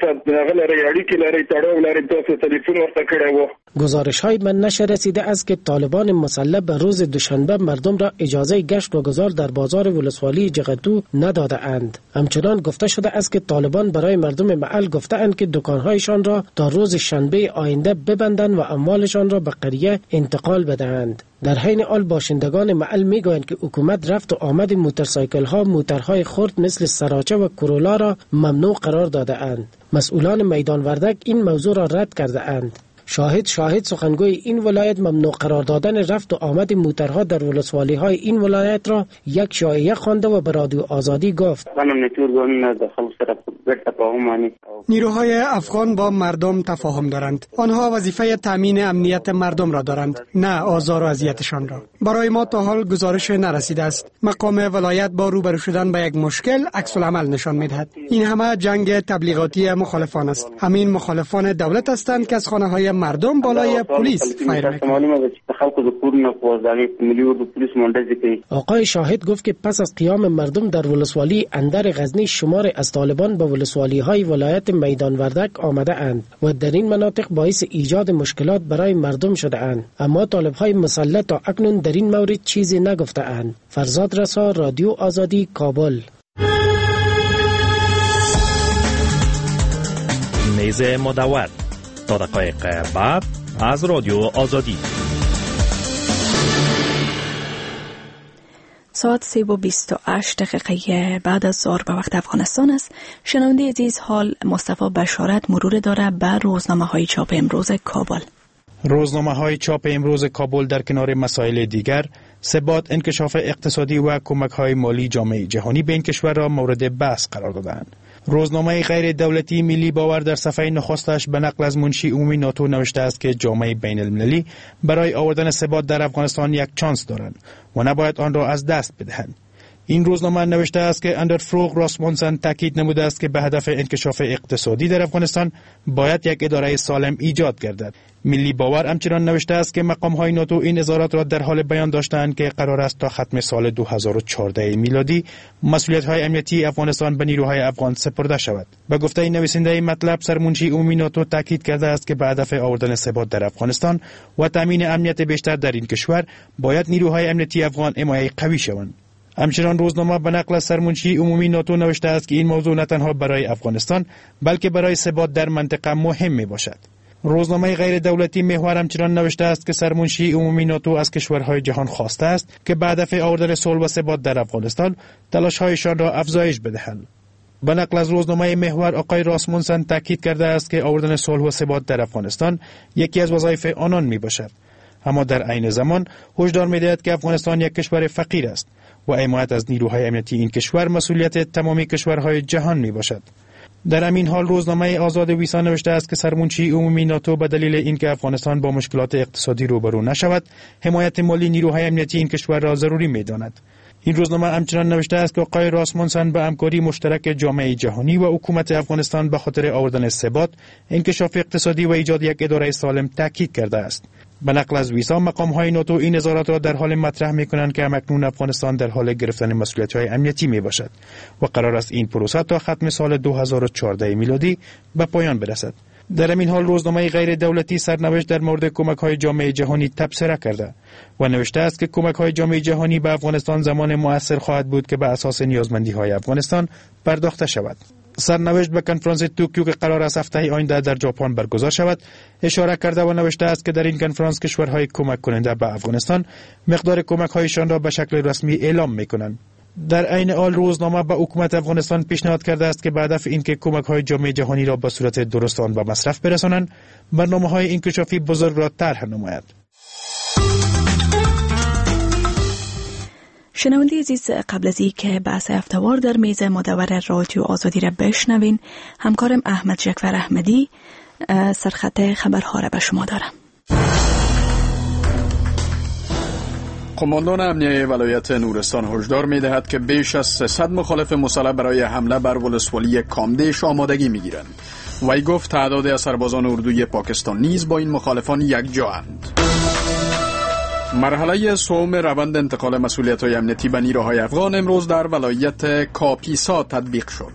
Q: گزارش های من نشر رسیده است که طالبان مسلح به روز دوشنبه مردم را اجازه گشت و گذار در بازار ولسوالی جغتو نداده اند. همچنان گفته شده است که طالبان برای مردم محل گفته اند که دکانهایشان را تا روز شنبه آینده ببندند و اموالشان را به قریه انتقال بدهند. در حین حال باشندگان محل میگویند که حکومت رفت و آمد موتورسایکل ها، موترهای خرد مثل سراچه و کرولا را ممنوع قرار داده اند. مسئولان میدان وردک این موضوع را رد کرده اند. شاهد شاهد سخنگوی این ولایت ممنوع قرار دادن رفت و آمد موترها در ولسوالی های این ولایت را یک شایعه خوانده و به رادیو آزادی گفت.
S: نیروهای افغان با مردم تفاهم دارند. آنها وظیفه تامین امنیت مردم را دارند، نه آزار و اذیتشان را. برای ما تا حال گزارش نرسیده است. مقام ولایت با روبرو شدن به یک مشکل عکس العمل نشان میدهد. این همه جنگ تبلیغاتی مخالفان است. همین مخالفان دولت هستند که از خانه های مردم بالای پلیس فایر میکنند.
Q: آقای شاهد گفت که پس از قیام مردم در ولسوالی اندر غزنی شمار از طالبان به ولسوالی های ولایت میدان وردک آمده اند و در این مناطق باعث ایجاد مشکلات برای مردم شده اند، اما طالب های مسلح تا اکنون در این مورد چیزی نگفته اند. فرزاد رسا، رادیو آزادی، کابل.
T: میز مدور تا دقایق بعد از رادیو آزادی.
A: ساعت سه و بیست و هشت دقیقه بعد از ظهر به وقت افغانستان است. شنونده عزیز، حال مصطفی بشارت مرور داره به روزنامه های چاپ امروز کابل.
U: روزنامه های چاپ امروز کابل در کنار مسائل دیگر ثبات، انکشاف اقتصادی و کمک های مالی جامعه جهانی به این کشور را مورد بحث قرار دادند. روزنامه غیر دولتی ملی باور در صفحه نخستش به نقل از منشی عمومی ناتو نوشته است که جامعه بین المللی برای آوردن ثبات در افغانستان یک چانس دارند و نباید آن را از دست بدهند. این روزنامه نوشته است که اندر فروغ راسمونسن تاکید نموده است که به هدف انکشاف اقتصادی در افغانستان باید یک اداره سالم ایجاد گردد. ملی باور همچنان نوشته است که مقام‌های ناتو این اظهارات را در حال بیان داشتند که قرار است تا ختم سال دو هزار و چهارده میلادی مسئولیت‌های امنیتی افغانستان به نیروهای افغان سپرده شود. به گفته نویسنده مطلب، سرمنشی عمومی ناتو تاکید کرده است که به هدف آوردن ثبات در افغانستان و تامین امنیت بیشتر در این کشور باید نیروهای امنیتی افغان حمایت قوی شوند. همچنان روزنامه به نقل از سرمنشی عمومی ناتو نوشته است که این موضوع نه تنها برای افغانستان بلکه برای ثبات در منطقه مهم می باشد. روزنامه غیر دولتی محور همچنان نوشته است که سرمنشی عمومی ناتو از کشورهای جهان خواسته است که به هدف آوردن صلح و ثبات در افغانستان تلاش‌هایشان را افزایش بدهند. به نقل از روزنامه محور آقای راسمونسن تاکید کرده است که آوردن صلح و ثبات در افغانستان یکی از وظایف آنان می باشد. اما در عین زمان هشدار می دهد که افغانستان یک کشور فقیر است و حمایت از نیروهای امنیتی این کشور مسئولیت تمامی کشورهای جهان می باشد. در همین حال روزنامه آزاد ویسا نوشته است که سرمنشی عمومی ناتو به دلیل اینکه افغانستان با مشکلات اقتصادی روبرو نشود، حمایت مالی نیروهای امنیتی این کشور را ضروری می داند. این روزنامه همچنان نوشته است که آقای راسمونسن به همکاری مشترک جامعه جهانی و حکومت افغانستان به خاطر آوردن ثبات، انکشاف اقتصادی و ایجاد یک اداره سالم تاکید کرده است. به نقل از ویسا مقام‌های ناتو این نظارات را در حال مطرح می‌کنند که همکنون افغانستان در حال گرفتن مسئولیت‌های امنیتی میباشد و قرار است این پروسه تا ختم سال دو هزار و چهارده میلادی به پایان برسد. در همین حال روزنامه غیر دولتی سرنوشت در مورد کمک‌های جامعه جهانی تبصره کرده و نوشته است که کمک‌های جامعه جهانی به افغانستان زمان مؤثر خواهد بود که به اساس نیازمندی‌های افغانستان پرداخته شود. سرنوشت به کنفرانس توکیو که قرار است هفته آینده در ژاپن برگزار شود اشاره کرده و نوشته است که در این کنفرانس کشورهای کمک کننده به افغانستان مقدار کمک‌هایشان را به شکل رسمی اعلام می‌کنند. در عین حال روزنامه به حکومت افغانستان پیشنهاد کرده است که به هدف اینکه کمک‌های جامعه جهانی را به صورت درست آن به مصرف برسانند، برنامه‌های انکشافی بزرگ را طرح نماید.
A: شنونده عزیز، قبل از این که بحث هفته‌وار در میز مدور رادیو آزادی را بشنوین، همکارم احمد جعفر احمدی سرخط خبرها را به شما دارم.
C: قماندان امنیه ولایت نورستان هشدار می‌دهد که بیش از سیصد مخالف مسلح برای حمله بر ولسوالی کامدیش آمادگی می‌گیرند. وی گفت تعدادی از سربازان اردوی پاکستان نیز با این مخالفان یکجااند. مرحله سوم روند انتقال مسئولیت‌های امنیتی به نیروهای افغان امروز در ولایت کاپیسا تطبیق شد.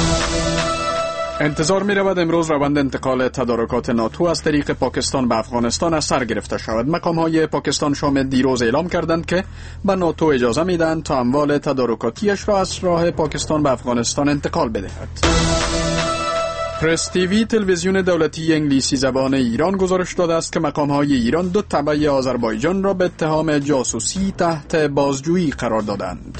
C: انتظار می رود امروز روند انتقال تدارکات ناتو از طریق پاکستان به افغانستان از سر گرفته شود. مقام‌های پاکستان شام دیروز اعلام کردند که به ناتو اجازه میدن تا اموال تدارکاتیش را از راه پاکستان به افغانستان انتقال بدهد. پرس تیوی تلویزیون دولتی انگلیسی زبان ایران گزارش داده است که مقام‌های ایران دو تبع آذربایجان را به اتهام جاسوسی تحت بازجویی قرار دادند.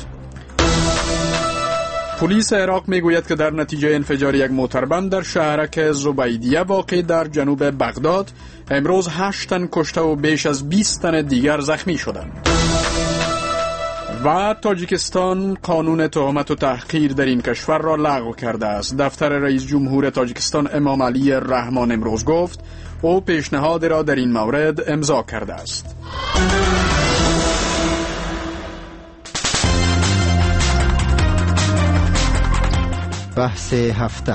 C: پلیس عراق میگوید که در نتیجه انفجار یک موتربند در شهرک زبیدیه واقع در جنوب بغداد امروز هشت تن کشته و بیش از بیست تن دیگر زخمی شدند. و تاجیکستان قانون تهمت و تحقیر در این کشور را لغو کرده است. دفتر رئیس جمهور تاجیکستان امام علی رحمان امروز گفت او پیشنهاد را در این مورد امضا کرده است.
D: بحث هفته.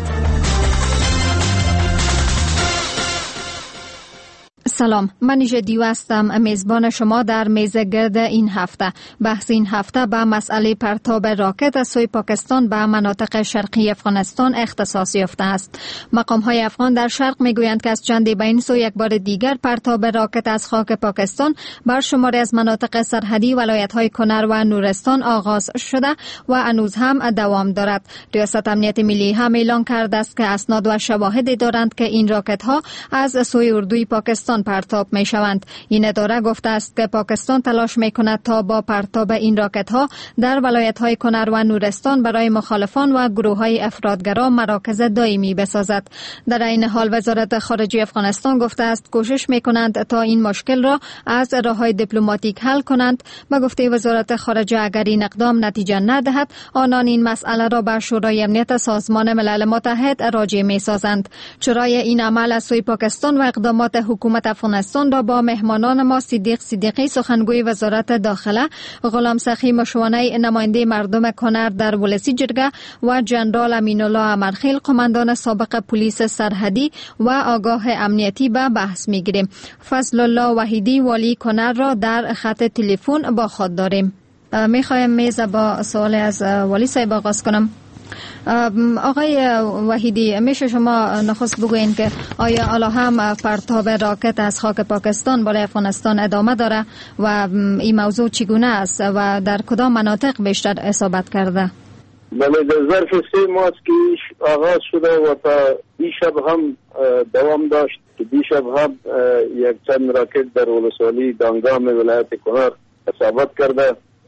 K: سلام، من نژادیو هستم، میزبان شما در میز گرد این هفته. بحث این هفته به مسئله پرتاب راکت از سوی پاکستان به مناطق شرقی افغانستان اختصاص یافته است. مقام‌های افغان در شرق میگویند که از چندی به این سو یک بار دیگر پرتاب راکت از خاک پاکستان بر شماری از مناطق سرحدی ولایت‌های کنر و نورستان آغاز شده و هنوز هم دوام دارد. ریاست امنیت ملی هم اعلام کرده است که اسناد و شواهدی دارند که این راکت‌ها از سوی اردوی پاکستان پرتاب می شوند. این اداره گفته است که پاکستان تلاش می کند تا با پرتاب این راکت ها در ولایت های کنر و نورستان برای مخالفان و گروه های افرادگرا مراکز دائمی بسازد. در این حال وزارت خارجه افغانستان گفته است کوشش می کنند تا این مشکل را از راه های دیپلماتیک حل کنند. به گفته وزارت خارجه اگر این اقدام نتیجه ندهد آنان این مسئله را به شورای امنیت سازمان ملل متحد راجع می سازند. چرای این عمل از سوی پاکستان و اقدامات حکومت افغانستان را با مهمانان ما صدیق صدیقی سخنگوی وزارت داخله، غلام سخی مشوانه نماینده مردم کنر در ولسی جرگه و جنرال امین الله امرخیل قماندان سابق پلیس سرحدی و آگاه امنیتی به بحث میگیریم. فضل الله وحیدی والی کنر را در خط تلفن با خود داریم. میخوایم میز با سوال از والی صاحب آغاز کنم. آقای وحیدی، میشه شما نخست بگوین که آیا حالا هم پرتاب راکت از خاک پاکستان برای افغانستان ادامه داره و این موضوع چگونه است و در کدام مناطق بیشتر اصابت کرده؟
B: بله، در ظرف سه ماه که آغاز شده و تا دیشب هم دوام داشت که دیشب هم یک چند راکت در ولسوالی دانگام ولایت کنر اصابت کرده.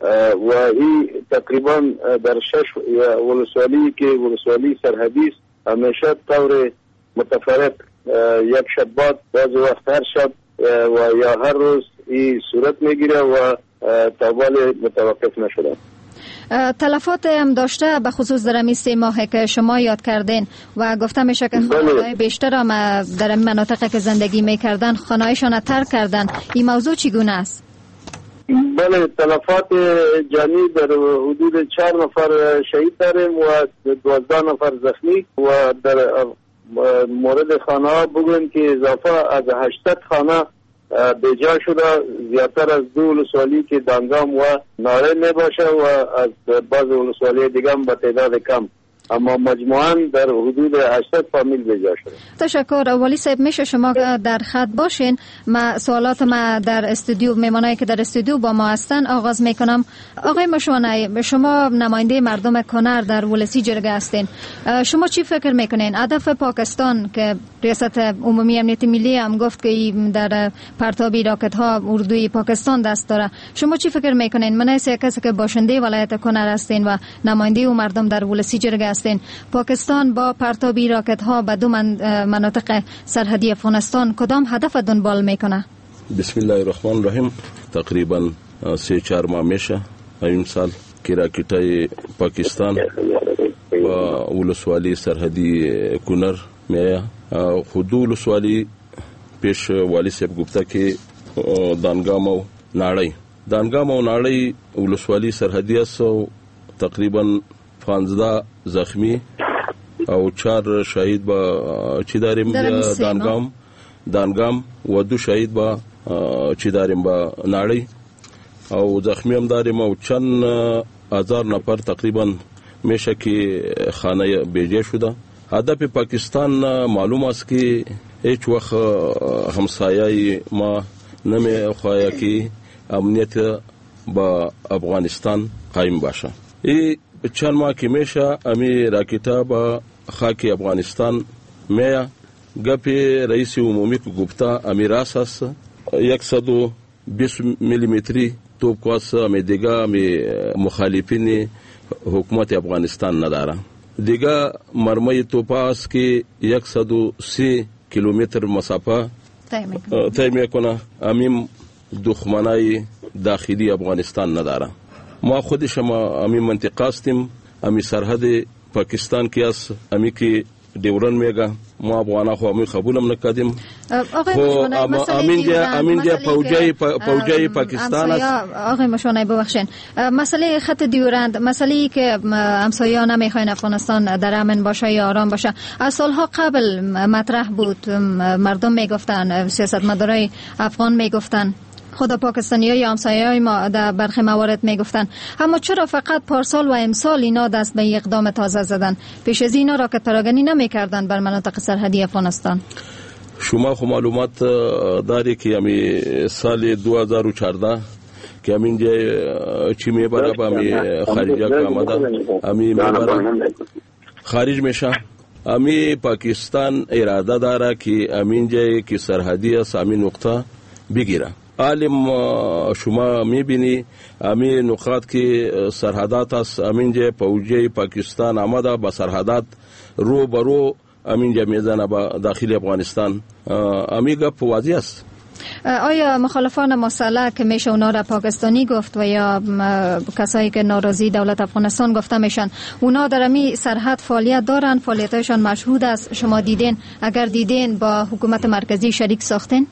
B: و این تقریبا در شش ولسوالی که ولسوالی سرحدی است همیشه طور متفرق یک شب بعد بعض وقت هر شب و یا هر روز این صورت میگیره و تابال متوقف نشده.
K: تلفات هم داشته به خصوص در این سه ماه که شما یاد کردین و گفته میشه که خانه‌های بیشتر هم در مناطقی که زندگی میکردن خانه‌هایشان ترک کردن. این موضوع چگونه است؟
B: بله، تلفات جانی در حدود چهار نفر شهید داریم و دوازده نفر زخمی و در مورد خانه ها بگویم که اضافه از هشتصد خانه بیجا شده، زیادتر از دو ولسوالی که دانگام و ناره می باشه و از بعض ولسوالی دیگه هم به تعداد کم، اما مجموعاً در حدود هشتصد فامیل بیجا شده.
K: تشکر. والی صاحب میشه شما در خط باشین؟ ما سوالات ما در استودیو، میمانایی که در استودیو با ما هستن آغاز میکنم. آقای مشوانه، شما نماینده مردم کنر در ولسی جرگه هستین. شما چی فکر میکنین؟ هدف پاکستان که ریاست عمومی امنیت ملی هم گفت که در پرتابی راکت ها اردوی پاکستان دست داره، شما چی فکر میکنین؟ من از کسی که باشنده ولایت کنر هستین و نماینده مردم در ولسی جرگه هستین، پاکستان با پرتابی راکت ها به دو مناطق سرحدی افغانستان کدام هدف دنبال میکنه؟
G: بسم الله الرحمن الرحیم. تقریبا سه چهار ماه میشه این سال که راکت های پاکستان با ولسوالی سرحدی کنر میه. خود ولسوالی پیش والی صاحب گفته که دانگام و ناړی دانگام و ناړی ولسوالی سرحدی است و تقریبا پانزده زخمی او چهار شهید با چی داریم دانگام دانگام و دو شهید با چی داریم با ناړی او زخمی هم داریم او چند هزار نفر تقریبا میشه که خانه بیجه شده. هدف پاکستان معلوم است که هیچ وقت همسایه ما نمی خواهد که امنیت با افغانستان قایم باشه. ای چند ماه که میشه امی راکتا با خاک افغانستان میا گپی رئیس عمومی کو گفته امی راس است صد و بیست میلی متری توپ کواس امی دیگه امی مخالفین حکومت افغانستان نداره. دیگه مرمی توپ است که صد و سی کیلومتر مسافه طی میکنه. امی دښمنای داخلی افغانستان نداره. ما خودش ما امی منطقه هستیم، امی سرحد پاکستان کی است، امی کی دیورن میگه ما افغانا خو امی قبولم نکردیم. خو امین dia امین dia فوجی فوجی پاکستان است.
K: آقای مشوانه ببخشید، مسئله خط دیورند، مسئله‌ای که همسایه‌ها نمیخواین افغانستان در امن باشه یا آرام باشه، از سالها قبل مطرح بود. مردم میگفتن، سیاستمدارای افغان میگفتن، خود پاکستانی‌ها یا همسایه‌های ما در برخی موارد میگفتن، اما چرا فقط پارسال و امسال اینا دست به اقدام تازه زدن؟ پیش از اینا راکت پراگنی نمی‌کردن بر مناطق سرحدی افغانستان؟
G: شما خو معلومات داری که امی سال دو هزار و چهارده که امین جای چی میبره با امی خارجه که آمده امی میبره خارج میشه. امی پاکستان اراده داره که امین جای که سرحدی است امین نقطه بگیره. عالم شما میبینی امی نقاط که سرحدات است امین جای فوجی پاکستان آمده با سرحدات رو برو امین جای میزنه با داخل افغانستان. امی گپ واضح است.
K: آیا مخالفان مسلح که میشه اونا را پاکستانی گفت و یا کسایی که ناراضی دولت افغانستان گفته میشن، اونا در امی سرحد فعالیت دارن؟ فعالیتایشان مشهود است؟ شما دیدین؟ اگر دیدین با حکومت مرکزی شریک ساختین؟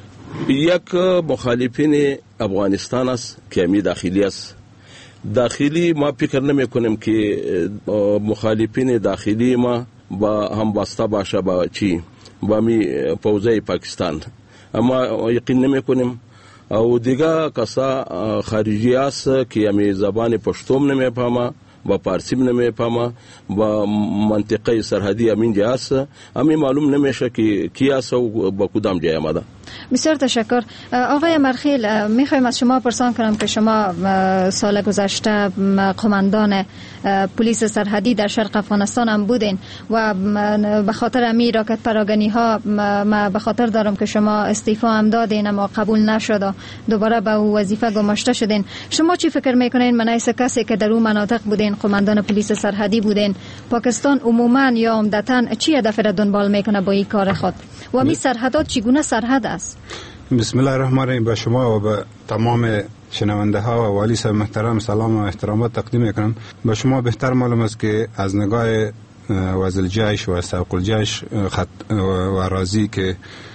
G: یک مخالفین افغانستان است که امی داخلی است. داخلی ما فکر نمی کنیم که مخالفین داخلی ما با هم بسته باشه با چی با می فوجی پاکستان، اما یقین نمی کنیم. او دیگه کسا خارجی است که امی زبان پشتوم نمی فهمه با پارسیم نمی فهمه با منطقه سرحدی امین جای است، امی معلوم نمیشه که کی است و با کدام جای آمده.
K: بسیار تشکر. آقای مرخیل، میخوایم از شما پرسان کنم که شما سال گذشته قماندان پلیس سرحدی در شرق افغانستان هم بودین و به خاطر امی راکت پراگنی ها ما به خاطر دارم که شما استعفا هم دادین اما قبول نشد و دوباره به او وظیفه گماشته شدین. شما چی فکر میکنین من حیث کسی که در اون مناطق بودین، قماندان پلیس سرحدی بودین، پاکستان عموما یا عمدتاً چی هدف را دنبال میکنه با این کار خود و می سرحدات چگونه سرحد است؟
I: بسم الله الرحمن الرحیم. به شما و به تمام شنونده ها و والی صاحب محترم سلام و احترامات تقدیم میکنم. به شما بهتر معلوم است که از نگاه وزیر الجیش و سوق الجیش خط و اراضی که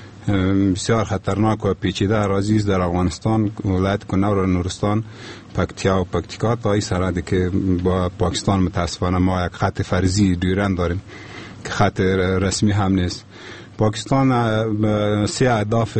I: بسیار خطرناک و پیچیده اراضی است در افغانستان، ولایت کنر و نورستان، پکتیا و پکتیکا تا این سرحدی که با پاکستان متاسفانه ما یک خط فرضی دیورند داریم که خط رسمی هم نیست. پاکستان سه اهداف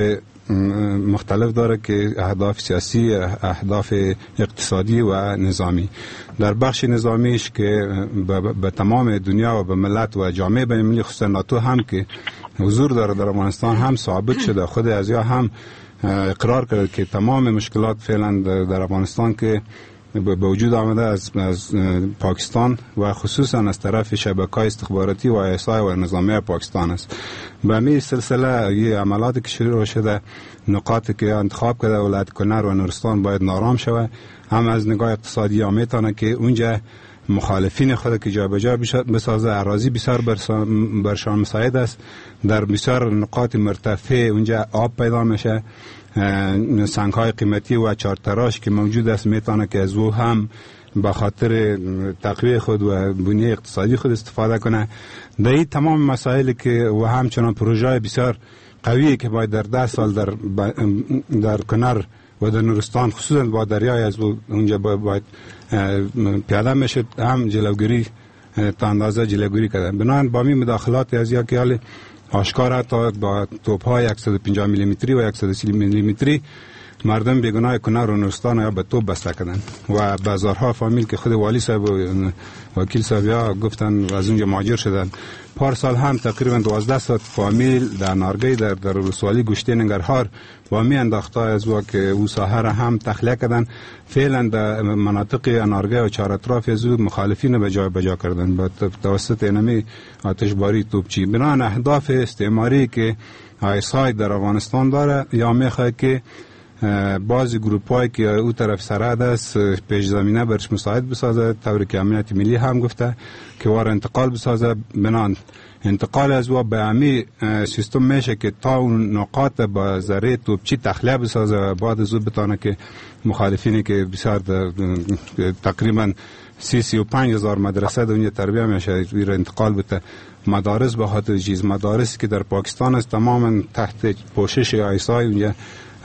I: مختلف داره که اهداف سیاسی، اهداف اقتصادی و نظامی. در بخش نظامیش که به تمام دنیا و به ملت و جامعه بین‌المللی خصوصا ناتو هم که حضور داره در افغانستان هم ثابت شده، خود از یا هم اقرار کرد که تمام مشکلات فعلا در افغانستان که به وجود آمده از, از پاکستان و خصوصا از طرف شبکه‌های استخباراتی و آی اس آی و نظامی پاکستان است. به همین سلسله یه عملاتی که شروع شده، نقاطی که انتخاب کرده ولایت کنر و نورستان باید نارام شود. هم از نگاه اقتصادی هم میتونه که اونجا مخالفین خود که جابجا بسازه، اراضی بسیار برشان مساعد است. در بسیار نقاط مرتفع اونجا آب پیدا میشه، سنگ های قیمتی و چارتراش که موجود است میتونه که از او هم به خاطر تقویه خود و بنیه اقتصادی خود استفاده کنه. در این تمام مسائل که و همچنان پروژه بسیار قوی که باید در ده سال در در کنر و در نورستان خصوصا با دریای از اونجا باید پیاده میشه، هم جلوگیری تا اندازه جلوگیری کرده. بنابراین با می مداخلات از یا که حال آشکار تا با توپ‌های صد و پنجاه میلی متری و صد و سی میلی متری مردم بیگناه کنر و نورستان یا به توپ بسته کردن و بازارها فامیل که خود والی صاحب و وکیل صاحب یا گفتن از اونجا مهاجر شدن. پارسال هم تقریبا دوازده صد فامیل در نارگی در در ولسوالی گوشته ننگرهار و می انداخته از و که او ساحه هم تخلیه کردن. فعلا در مناطق نارگی و چهار اطراف از مخالفین به جای بجا کردن با توسط اینمی آتشباری توپچی. بنابراین اهداف استعماری که آی اس آی در افغانستان داره یا میخواد که بعضی گروپ هایی که او طرف سرحد است پیش زمینه برش مساعد بسازه، طوری که امنیت ملی هم گفته که وار انتقال بسازه. بنان انتقال از و به امی سیستم میشه که تا اون نقاط با ذره توپچی تخلیه بسازه، بعد از او بتانه که مخالفینی که بسیار تقریبا سی سی و پنج هزار مدرسه در اونجا تربیه میشه ویر انتقال بته. مدارس به خاطر چیز مدارسی که در پاکستان است تماما تحت پوشش آی اس آی اونجا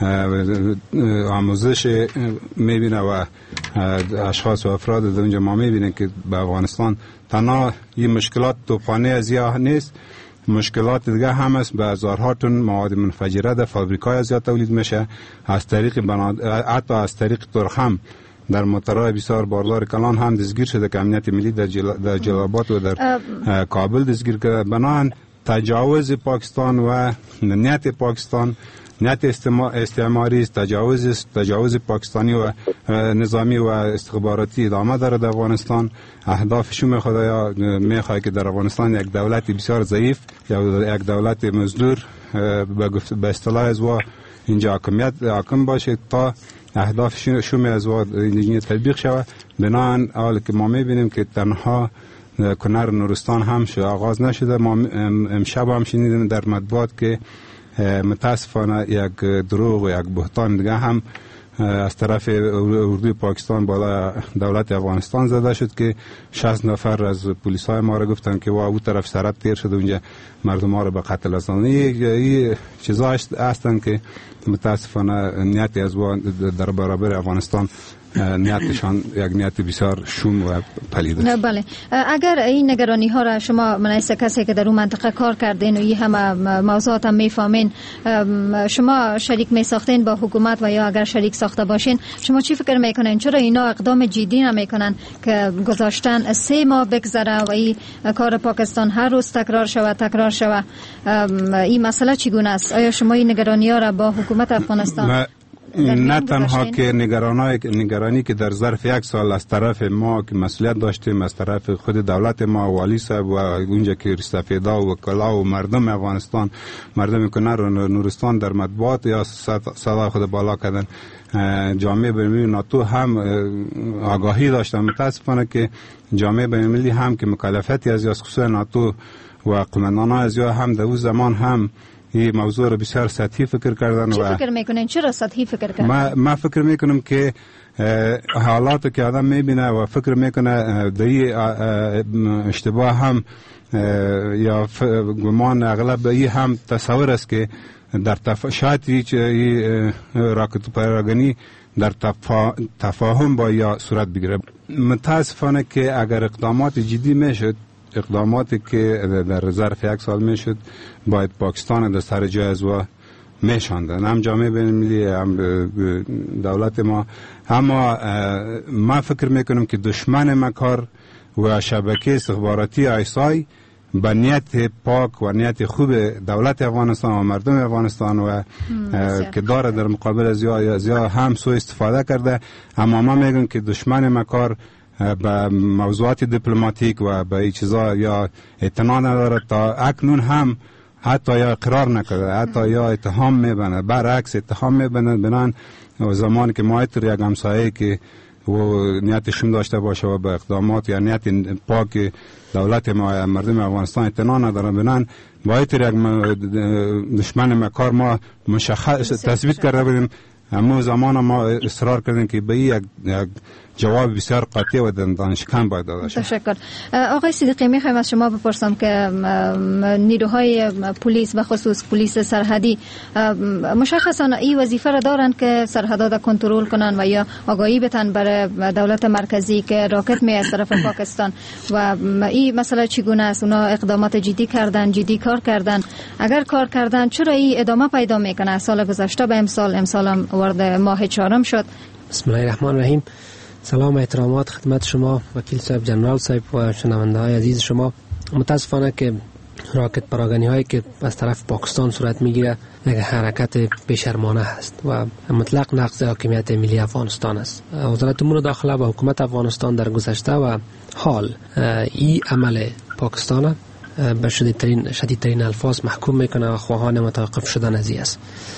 I: آموزش میبینه و اشخاص و افراد در اونجا ما میبینه که به افغانستان تنها این مشکلات توپخانه از یا نیست، مشکلات دیگه هم است. به هزارها تن مواد منفجره در فابریکای از یا تولید میشه، از طریق بناد... حتی از طریق ترخم در موترهای بسیار باردار کلان هم دستگیر شده که امنیت ملی در, جل... در جلالآباد و در کابل دستگیر کرده. بنابراین تجاوز پاکستان و نیت پاکستان نیت استعماری است، تجاوز است، تجاوز پاکستانی و نظامی و استخباراتی ادامه داره در افغانستان. اهدافشون میخواد یا میخواد که در افغانستان یک دولت بسیار ضعیف یا یک دولت مزدور به اصطلاح از و اینجا حاکمیت حاکم باشه تا اهدافشون شوم از و اینجا تطبیق شود. بنان حال که ما میبینیم که تنها کنر نورستان هم شو آغاز نشده. ما امشب هم شنیدیم در مطبوعات که متاسفانه یک دروغ و یک بهتان دیگه هم از طرف اردوی پاکستان بالا دولت افغانستان زده شد که شصت نفر از پلیس های ما را گفتن که وا او طرف سرحد تیر شده اونجا مردم ها را به قتل رساندن. این چیزا هستن که متاسفانه نیتی از در برابر افغانستان نیتشان یک نیت بسیار شوم و پلید است.
K: بله، اگر این نگرانی ها را شما منعکس کسی که در اون منطقه کار کردین و این همه موضوعات هم میفهمین، شما شریک می ساختین با حکومت و یا اگر شریک ساخته باشین، شما چی فکر میکنین؟ چرا اینا اقدام جدی نمیکنن که گذاشتن سه ماه بگذره و این کار پاکستان هر روز تکرار شود تکرار شود؟ این مسئله چگونه است؟ آیا شما این نگرانی ها را با حکومت افغانستان
I: نه تنها که نگرانی که در ظرف یک سال از طرف ما که مسئولیت داشتیم، از طرف خود دولت ما، والی صاحب و اونجا که رستفیدا و کلا و مردم افغانستان، مردم کنر و نورستان در مطبوعات یا صدا خود بالا کردن، جامعه بین‌المللی ناتو هم آگاهی داشتن. متاسفانه که جامعه بین‌المللی هم که مکلفیتی از خصوصا ناتو و قماندانان از هم در اون زمان هم این موضوع رو بسیار سطحی فکر کردن.
K: چی
I: و
K: فکر میکنین؟ چرا سطحی فکر کردن؟
I: ما, ما فکر میکنم که حالات که آدم میبینه و فکر میکنه در اشتباه هم یا گمان اغلب این هم تصور است که در تف... شاید این راکت پراگنی در تفا... تفاهم با یا صورت بگیره. متاسفانه که اگر اقدامات جدی میشد، اقداماتی که در ظرف یک سال میشد، باید پاکستان در سر جای از و میشاندن، هم جامعه بین‌المللی هم دولت ما. اما ما فکر میکنم که دشمن مکار و شبکه استخباراتی آیسای با نیت پاک و نیت خوب دولت افغانستان و مردم افغانستان و که داره در مقابل از یا هم سو استفاده کرده. اما ما میگم که دشمن مکار به موضوعات دیپلماتیک و به این چیزا یا اعتنا نداره، تا اکنون هم حتی یا اقرار نکرده، حتی یا اتهام میبنه، برعکس اتهام میبنه بنان زمانی که مایتر یک همسایه که و نیتشون داشته باشه و به اقدامات یا نیت پاک دولت ما مردم افغانستان اعتنا نداره، بنان باید یک دشمن مکار ما مشخص تثبیت کرده بودیم. اما زمان ما اصرار کردیم که به یک جواب بسیار قاطع و دانشکن باید داده شد.
K: تشکر. آقای صدیقی، میخوایم از شما بپرسم که نیروهای پلیس و خصوص پلیس سرحدی مشخصا این وظیفه را دارند که سرحدها را کنترل کنن و یا آگاهی بتن برای دولت مرکزی که راکت می از طرف پاکستان و این مسئله چگونه است؟ اونا اقدامات جدی کردن، جدی کار کردن؟ اگر کار کردن چرا این ادامه پیدا میکنه؟ سال گذشته به امسال، امسال هم وارد ماه چهارم شد.
P: بسم الله الرحمن الرحیم. سلام و احترامات خدمت شما وکیل صاحب، جنرال صاحب و شنونده های عزیز شما. متاسفانه که راکت پراگنی هایی که از طرف پاکستان صورت میگیره یک حرکت بی‌شرمانه است و مطلق نقض حاکمیت ملی افغانستان است. وزارت امور داخله و حکومت افغانستان در گذشته و حال این عمل پاکستان به شدیدترین شدیدترین الفاظ محکوم میکنه و خواهان متوقف شدن از این است.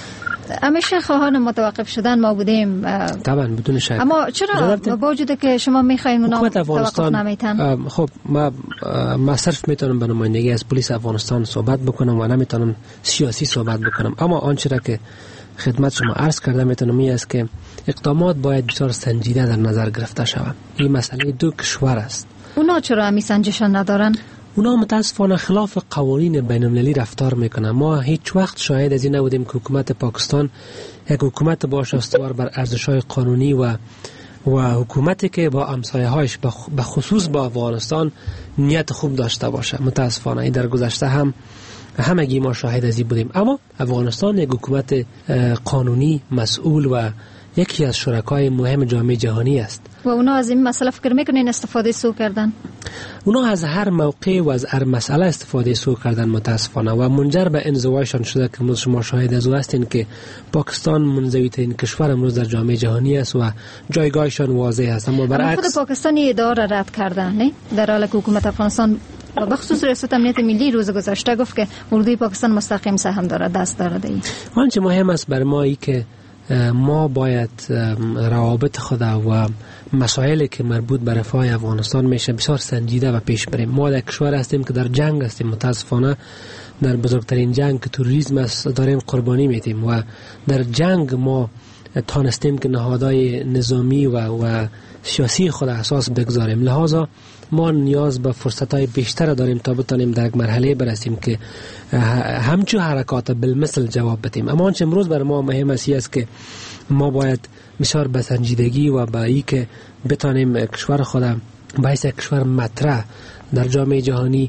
K: همیشه خواهان متوقف شدن ما بودیم
P: طبعا بدون شک.
K: اما چرا با وجود که شما میخواین اونا توقف نمیتن؟
P: خب ما ما صرف میتونم به نمایندگی از پلیس افغانستان صحبت بکنم و نمیتونم سیاسی صحبت بکنم. اما آنچه را که خدمت شما عرض کردم میتونم این است که اقدامات باید بسیار سنجیده در نظر گرفته شود. این مسئله دو کشور است.
K: اونا چرا همی سنجشان ندارن؟
P: اونا متاسفانه خلاف قوانین بین المللی رفتار میکنن. ما هیچ وقت شاهد از این نبودیم که حکومت پاکستان یک حکومت باشه استوار بر ارزش‌های قانونی و و حکومتی که با همسایه‌هایش به خصوص با افغانستان نیت خوب داشته باشه. متاسفانه این در گذشته هم همگی ما شاهد از این بودیم. اما افغانستان یک حکومت قانونی، مسئول و یکی از شرکای مهم جامعه جهانی است.
K: و اونا از این مسئله فکر میکنین استفاده سو کردن؟
P: اونا از هر موقع و از هر مسئله استفاده سو کردن متاسفانه و منجر به انزوایشان شده که امروز شما شاهد از او هستین که پاکستان منزوی ترین کشور امروز در جامعه جهانی است و جایگاهشان واضح است. اما برعکس
K: خود پاکستان این ادعا را رد کرده، نه؟ در حالی که حکومت افغانستان و به خصوص ریاست امنیت ملی روز گذشته گفت که اردوی پاکستان مستقیم سهم داره، دست داره.
P: آنچه مهم است بر ما ای که ما باید روابط خود و مسائلی که مربوط به رفاه افغانستان میشه بسیار سنجیده و پیش بریم. ما در کشور هستیم که در جنگ هستیم، متاسفانه در بزرگترین جنگ که تروریسم است داریم قربانی میدیم و در جنگ ما تانستیم که نهادهای نظامی و, و سیاسی خود اساس بگذاریم. لحاظا ما نیاز به فرصتهای بیشتر داریم تا بتانیم در یک مرحله برسیم که همچو حرکات بالمثل جواب بدیم. اما آنچه امروز برای ما مهم است که ما باید بسیار به سنجیدگی و به ای که بتانیم کشور خود باعث کشور مطرح در جامعه جهانی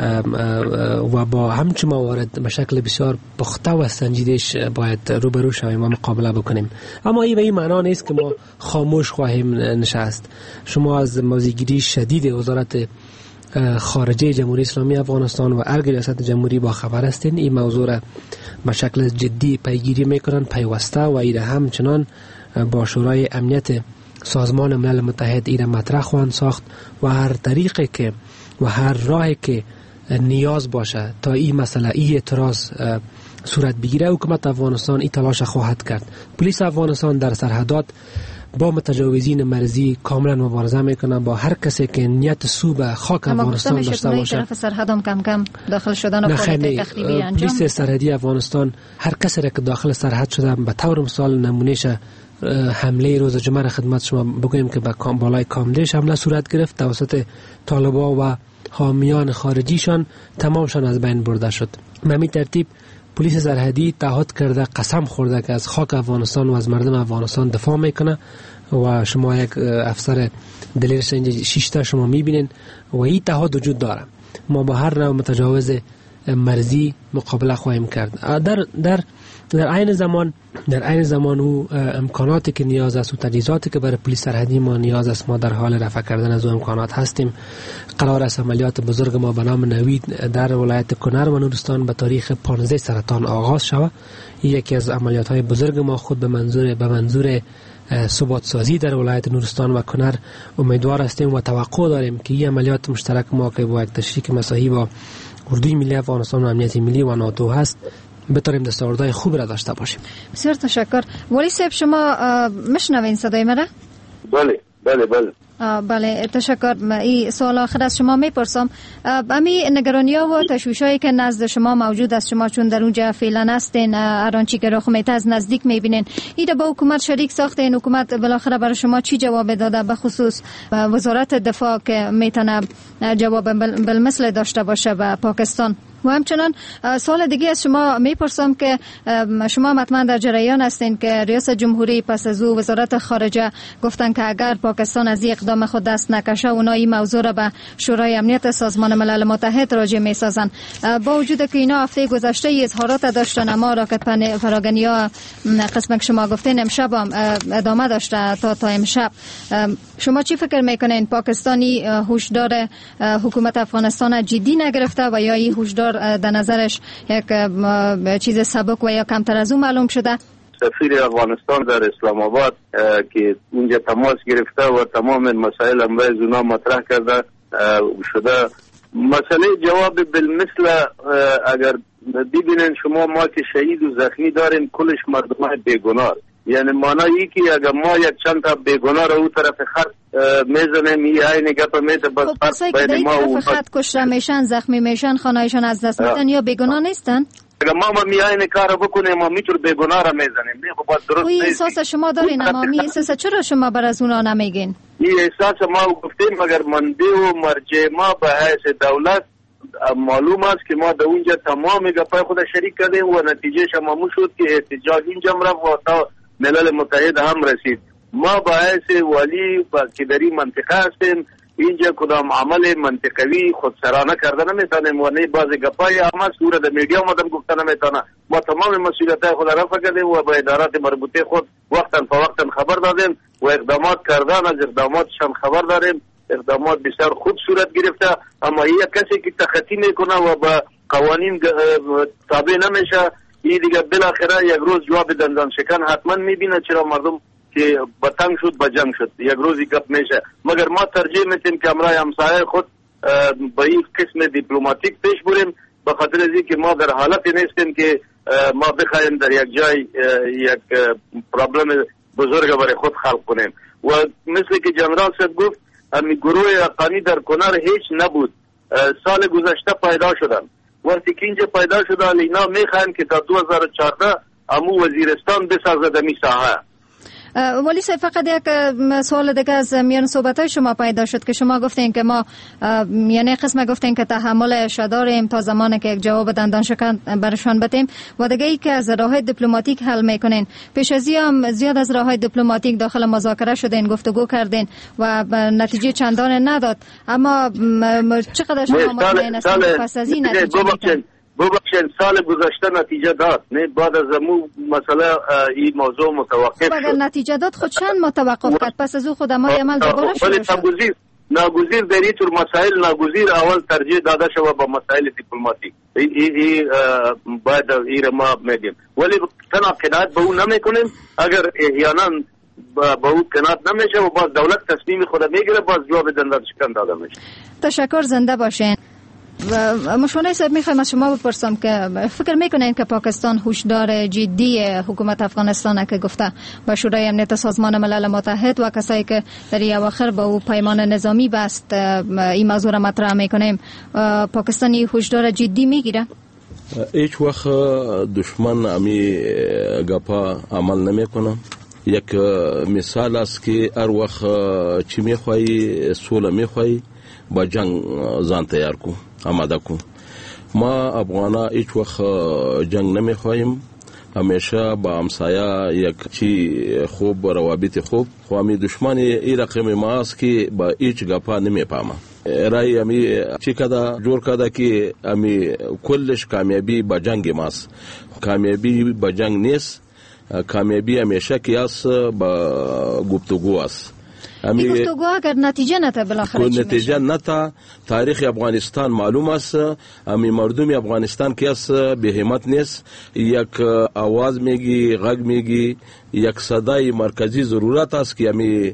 P: و با همچون موارد به شکل بسیار پخته و سنجیده‌اش باید روبرو شویم و مقابله بکنیم. اما این به این معنا نیست که ما خاموش خواهیم نشست. شما از موضع‌گیری شدید وزارت خارجه جمهوری اسلامی افغانستان و ارگ ریاست جمهوری با خبر هستین. این موضوع را به شکل جدی پیگیری میکنن، پیوسته، و این همچنان با شورای امنیت سازمان ملل متحد این مطرح خواهند ساخت و هر طریقی که و هر راهی که نیاز باشه تا این مسئله، این اعتراض صورت بگیره، حکومت افغانستان این تلاش خواهد کرد. پلیس افغانستان در سرحدات با متجاوزین مرزی کاملا مبارزه میکنن، با هر کسی که نیت سو به خاک افغانستان داشته باشه.
H: طرف سرحدم کم کم داخل شدن و فعالیت تخریبی انجام.
P: پلیس سرحدی افغانستان هر کسی که داخل سرحد شده به طور مثال نمونهش حمله روز جمعه خدمت شما بگویم که به بالای کامدش حمله صورت گرفت توسط طالبان و حامیان خارجیشان، تمامشان از بین برده شد. به همین ترتیب پلیس سرحدی تعهد کرده، قسم خورده که از خاک افغانستان و از مردم افغانستان دفاع میکنه و شما یک افسر دلیرش اینجا شیشتا شما میبینین و این تعهد وجود داره. ما با هر نوع متجاوز مرزی مقابله خواهیم کرد. در در در عین زمان در عین زمان او امکاناتی که نیاز است و تجهیزاتی که برای پلیس سرحدی ما نیاز است، ما در حال رفع کردن از او امکانات هستیم. قرار است عملیات بزرگ ما به نام نوید در ولایت کنر و نورستان به تاریخ پانزده سرطان آغاز شود. یکی از عملیات های بزرگ ما خود به منظور به منظور ثبات سازی در ولایت نورستان و کنر امیدوار هستیم و توقع داریم که این عملیات مشترک ما که با یک تشریک مساعی با اردوی ملی افغانستان و امنیت ملی و ناتو هست بتونیم دستاوردهای خوب را داشته باشیم.
H: بسیار تشکر. ولی صاحب شما میشنوین صدای مرا؟
B: بله بله بله.
H: بله تشکر. این سوال آخر از شما میپرسم، امی نگرانی‌ها و تشویش‌هایی که نزد شما موجود است، شما چون در اونجا فعلا هستین، هر آنچه که رخ میده از نزدیک میبینین، این با حکومت شریک ساختین، حکومت بالاخره برای شما چی جواب داده؟ به خصوص وزارت دفاع که میتونه جواب بالمثل داشته باشه به پاکستان. و همچنان سوال دیگه از شما میپرسم که شما حتما در جریان هستین که ریاست جمهوری پس از او وزارت خارجه گفتن که اگر پاکستان از این اقدام خود دست نکشه اونا این موضوع را به شورای امنیت سازمان ملل متحد راجع میسازن. با وجود که اینا هفته گذشته اظهارات داشتن، اما راکت پراگنی ها قسم که شما گفتین امشب هم ادامه داشته تا تا امشب. شما چی فکر میکنین؟ پاکستانی هوشدار حکومت افغانستان جدی نگرفته و یا این هوشدار در نظرش یک چیز سبک و یا کمتر از اون معلوم شده؟
B: سفیر افغانستان در اسلام آباد که اونجا تماس گرفته و تمام مسائل امروز اونا مطرح کرده شده. مسئله جواب بالمثل اگر ببینین شما، ما که شهید و زخمی داریم کلش مردم بیگناه، یعنی معنی که اگر ما یک چند تا بیگناه رو اون طرف خط میزنیم این عین گپ میده، بس فرق بین ما و
H: خط کشته میشن، زخمی میشن، خانهایشان از دست میدن یا بیگناه نیستن؟
B: اگر ما ما میاین کارو بکنیم ما میتور بیگناه را میزنیم. نه خب درست نیست.
H: احساس شما دارین، اما می احساس چرا شما بر از اونا نمیگین؟
B: این احساس ما گفتیم مگر منبع و مرجع ما به حیث دولت معلوم است که ما در اونجا تمام گپای خود شریک کردیم و نتیجه شما شد که احتجاج اینجا رفت و تا ملل متحد هم رسید. ما با حیث ولی که در این منطقه هستیم، اینجا کدام عمل منطقوی خودسرانه کردن نمیتونیم و نه بعض گپای اما سوره در میډیا مدام گفتن نمیتونه. ما تمام مسئولیت خود رفع کردیم و با ادارات مربوطه خود وقتا فوقتا خبر دادیم و اقدامات کردن از اقداماتشان خبر داریم. اقدامات بسیار خوب صورت گرفته، اما یک کسی که تخطی میکنه و با قوانین تابع نمیشه، این دیگه بالاخره یک روز جواب دندان شکن حتما میبینه. چرا مردم که بتنگ شد با جنگ شد یک روزی گپ میشه. مگر ما ترجیح میتیم که امرای همسایه خود با این قسم دیپلماتیک پیش بریم، به خاطر از اینکه ما در حالتی نیستیم که ما بخوایم در یک جای یک پرابلم بزرگ برای خود خلق کنیم. و مثل که جنرال صاحب گفت امی گروه حقانی در کنر هیچ نبود، سال گذشته پیدا شدن. وقتی که اینجا پیدا شدن اینا میخواین که تا دو هزار و چهارده امو وزیرستان بسازد می ساحه.
H: ولی فقط یک سوال دیگه از میان صحبت‌های شما پیدا شد که شما گفتین که ما یعنی قسم گفتین که تحملش داریم تا زمانی که یک جواب دندان شکن برشان بدیم و دیگه ای که از راه‌های دیپلماتیک حل میکنین. پیش از هم زیاد از راه‌های دیپلماتیک داخل مذاکره شدین، گفتگو کردین و نتیجه چندان نداد، اما چقدر شما مطمئن هستید پس از این نتیجه میتونید؟
B: ببخشید سال گذشته نتیجه داد، نه بعد از امو مسئله این موضوع متوقف شد.
H: اگر نتیجه داد خود چند متوقف کرد، پس از او خدمات عمل دوباره شروع شد.
B: ناگزیر ناگزیر در این طور مسائل ناگزیر اول ترجیح داده شود به مسائل دیپلماتیک. ای ای باید این ما میگیم، ولی تنها قناعت به اون نمیکنیم. اگر احیانا به اون قناعت نمیشه و باز دولت تصمیم خود میگیره، باز جواب دندان شکن داده میشه.
H: تشکر، زنده باشین. و مشاور صاحب میخوایم از شما بپرسم که فکر میکنین که پاکستان هوشدار جدی حکومت افغانستان که گفته با شورای امنیت سازمان ملل متحد و کسایی که در اواخر با او پیمان نظامی بست این موضوع را مطرح میکنیم، پاکستانی هوشدار جدی میگیره؟
G: هیچ وقت دشمن امی گپا عمل نمیکنه. یک مثال است که هر وقت چی میخوایی سوله میخوایی با جنگ ځان تیار کو آماده کو. ما افغانا هیچ وقت جنگ نمیخوایم، همیشه با همسایه یک چی خوب روابط خوب. خو امی دشمن ای رقم ما است که با هیچ گپا نمیپامه. رای امی چی کدا جور کدا که امی کلش کامیابی با جنگ ماست. کامیابی با جنگ نیست، کامیابی همیشه کیاس با گفتگو است.
H: امی گفتگو اگر نتیجه نتا بالاخره چی
G: نتیجه نتا تاریخ افغانستان معلوم است. امی مردم افغانستان کیاس به همت نیست، یک آواز میگی، غږ میگی، یک صدای مرکزی ضرورت است که امی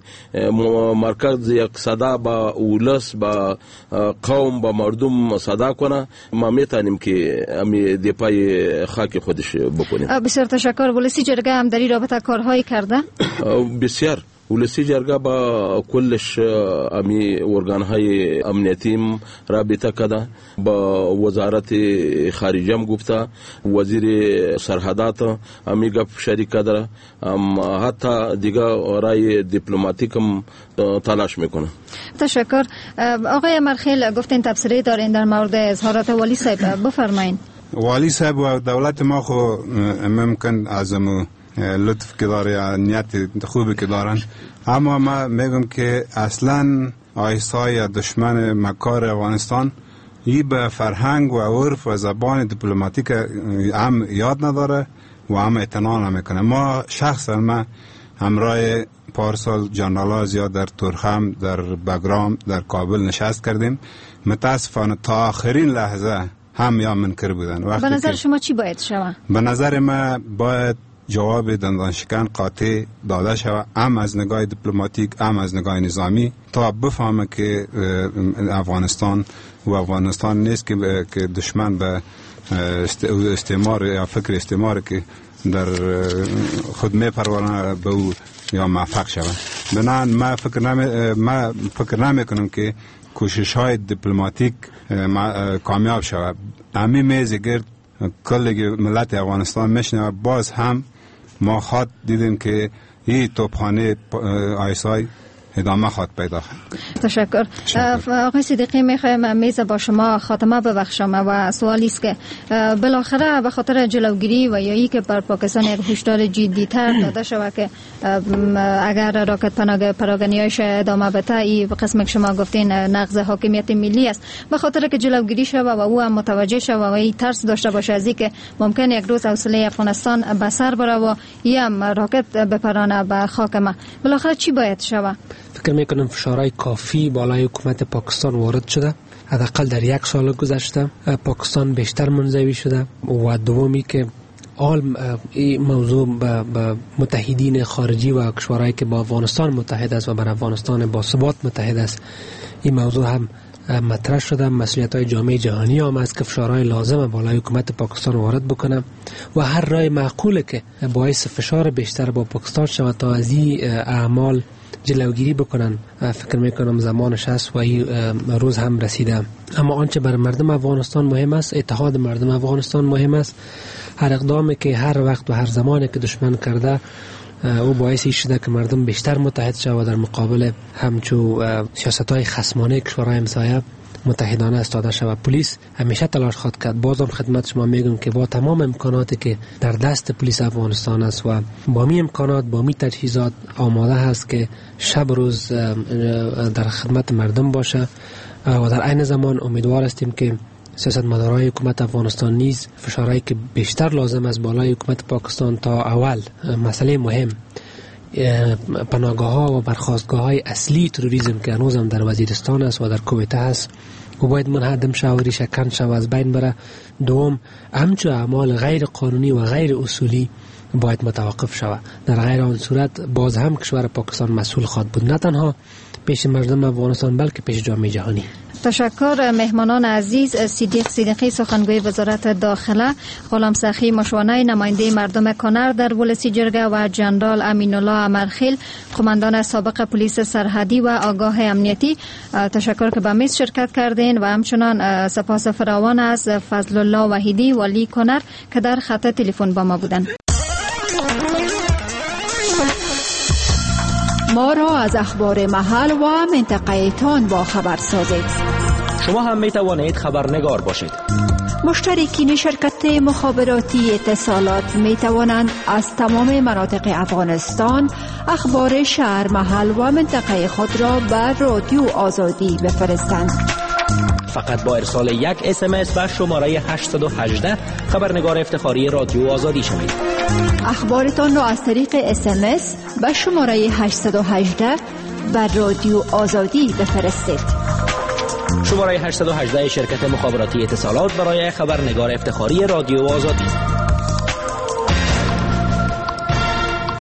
G: مرکز یک صدا با اولس با قوم با مردم صدا کنه. ما میتونیم که امی دفاع خاک خودش بکنیم.
H: بسیار تشکر. ولسی جرگه هم در این رابطه کارهایی کرده؟
G: بسیار. ولسی جرگه با کلش امی ارگانهای امنیتیم رابطه کده، با وزارت خارجه هم گفته، وزیر سرحدات امی گپ شریک کده، حتی دیگه رای دیپلماتیک هم تلاش میکنه.
H: تشکر. آقای مرخیل گفتین تبصره دارین در مورد اظهارات والی صاحب، بفرمایین.
I: والی صاحب و دولت ما خو ممکن ازمو لطف که داره، نیت خوبی که دارن، اما ما میگم که اصلا آیسای دشمن مکار افغانستان ای به فرهنگ و عرف و زبان دیپلماتیک هم یاد نداره و هم اعتنا نمیکنه. ما شخصا ما همراه پارسال جنرال زیاد در ترخم، در بگرام، در کابل نشست کردیم. متاسفانه تا آخرین لحظه هم یا منکر بودن.
H: به نظر شما چی باید شود؟
I: به نظر ما باید جواب دندانشکن قاطع داده شود، هم از نگاه دیپلماتیک هم از نگاه نظامی، تا بفهمه که افغانستان و افغانستان نیست که که دشمن به استعمار یا فکر استعمار که در خود میپرورانه به او یا موفق شود. بنابراین ما فکر نمی ما فکر نمی کنم که کوشش های دیپلماتیک کامیاب شود. همین میز گرد کل ملت افغانستان میشنه. باز هم ما خواهد دیدیم که این توپخانه آیسای ادامه خواهد پیدا کنه.
H: تشکر. آقای صدیقی میخوایم میز با شما خاتمه ببخشم و سوالی است که بالاخره به خاطر جلوگیری و یا ای که بر پاکستان یک هشدار جدی تر داده شود که اگر راکت پراگنیایش ادامه بده، این قسم که شما گفتین نقض حاکمیت ملی است، به خاطر که جلوگیری شود و او هم متوجه شود و این ترس داشته باشه از اینکه ممکن یک روز حوصله افغانستان به سر بره و این هم راکت بپرانه به خاک ما، بالاخره چی باید شود؟
P: فکر میکنم فشارهای کافی بالای حکومت پاکستان وارد شده. حداقل در یک سال گذشته پاکستان بیشتر منزوی شده و دومی که آل این موضوع به متحدین خارجی و کشورهایی که با افغانستان متحد است و بر افغانستان با ثبات متحد است، این موضوع هم مطرح شده. مسئولیت های جامعه جهانی هم است که فشارهای لازم بالای حکومت پاکستان وارد بکنه و هر رای معقوله که باعث فشار بیشتر با پاکستان شود تا از این اعمال جلوگیری بکنن. فکر میکنم زمانش هست و این روز هم رسیده. اما آنچه بر مردم افغانستان مهم است، اتحاد مردم افغانستان مهم است. هر اقدامی که هر وقت و هر زمانی که دشمن کرده او باعث شده که مردم بیشتر متحد شود در مقابل همچو سیاست‌های خصمانه کشورهای همسایه متحدانه استاده شود. پلیس همیشه تلاش خواهد کرد. بازم خدمت شما میگم که با تمام امکاناتی که در دست پلیس افغانستان است و با می امکانات با می تجهیزات آماده هست که شب روز در خدمت مردم باشه و در عین زمان امیدوار هستیم که سیاستمدارای حکومت افغانستان نیز فشارهایی که بیشتر لازم است بالای حکومت پاکستان تا اول مسئله مهم پناهگاه ها و برخاستگاه های اصلی تروریسم که هنوز هم در وزیرستان است و در کویته است و باید منهدم شود و ریشه‌کن شود از بین بره. دوم همچو اعمال غیر قانونی و غیر اصولی باید متوقف شود. در غیر آن صورت باز هم کشور پاکستان مسئول خواهد بود، نه تنها پیش مردم افغانستان بلکه پیش جامعه جهانی.
H: تشکر مهمانان عزیز. صدیق صدیقی سخنگوی وزارت داخله، غلام سخی مشوانه نماینده مردم کنر در ولسی جرگه و جنرال امین الله امرخیل قماندان سابق پلیس سرحدی و آگاه امنیتی، تشکر که به میز شرکت کردین و همچنان سپاس فراوان از فضل الله وحیدی ولی کنر که در خط تلفن با ما بودند.
K: ما را از اخبار محل و منطقه تان با خبر سازید.
J: شما هم می توانید خبرنگار باشید.
K: مشترکین شرکت مخابراتی اتصالات می توانند از تمام مناطق افغانستان اخبار شهر، محل و منطقه خود را بر رادیو آزادی بفرستند.
J: فقط با ارسال یک اس ام اس به شماره هشت یک هشت خبرنگار افتخاری رادیو آزادی شوید.
K: اخبارتان را از طریق اس ام اس به شماره هشت یک هشت بر رادیو آزادی بفرستید.
J: شماره هشت یک هشت شرکت مخابراتی اتصالات برای خبرنگار افتخاری رادیو آزادی.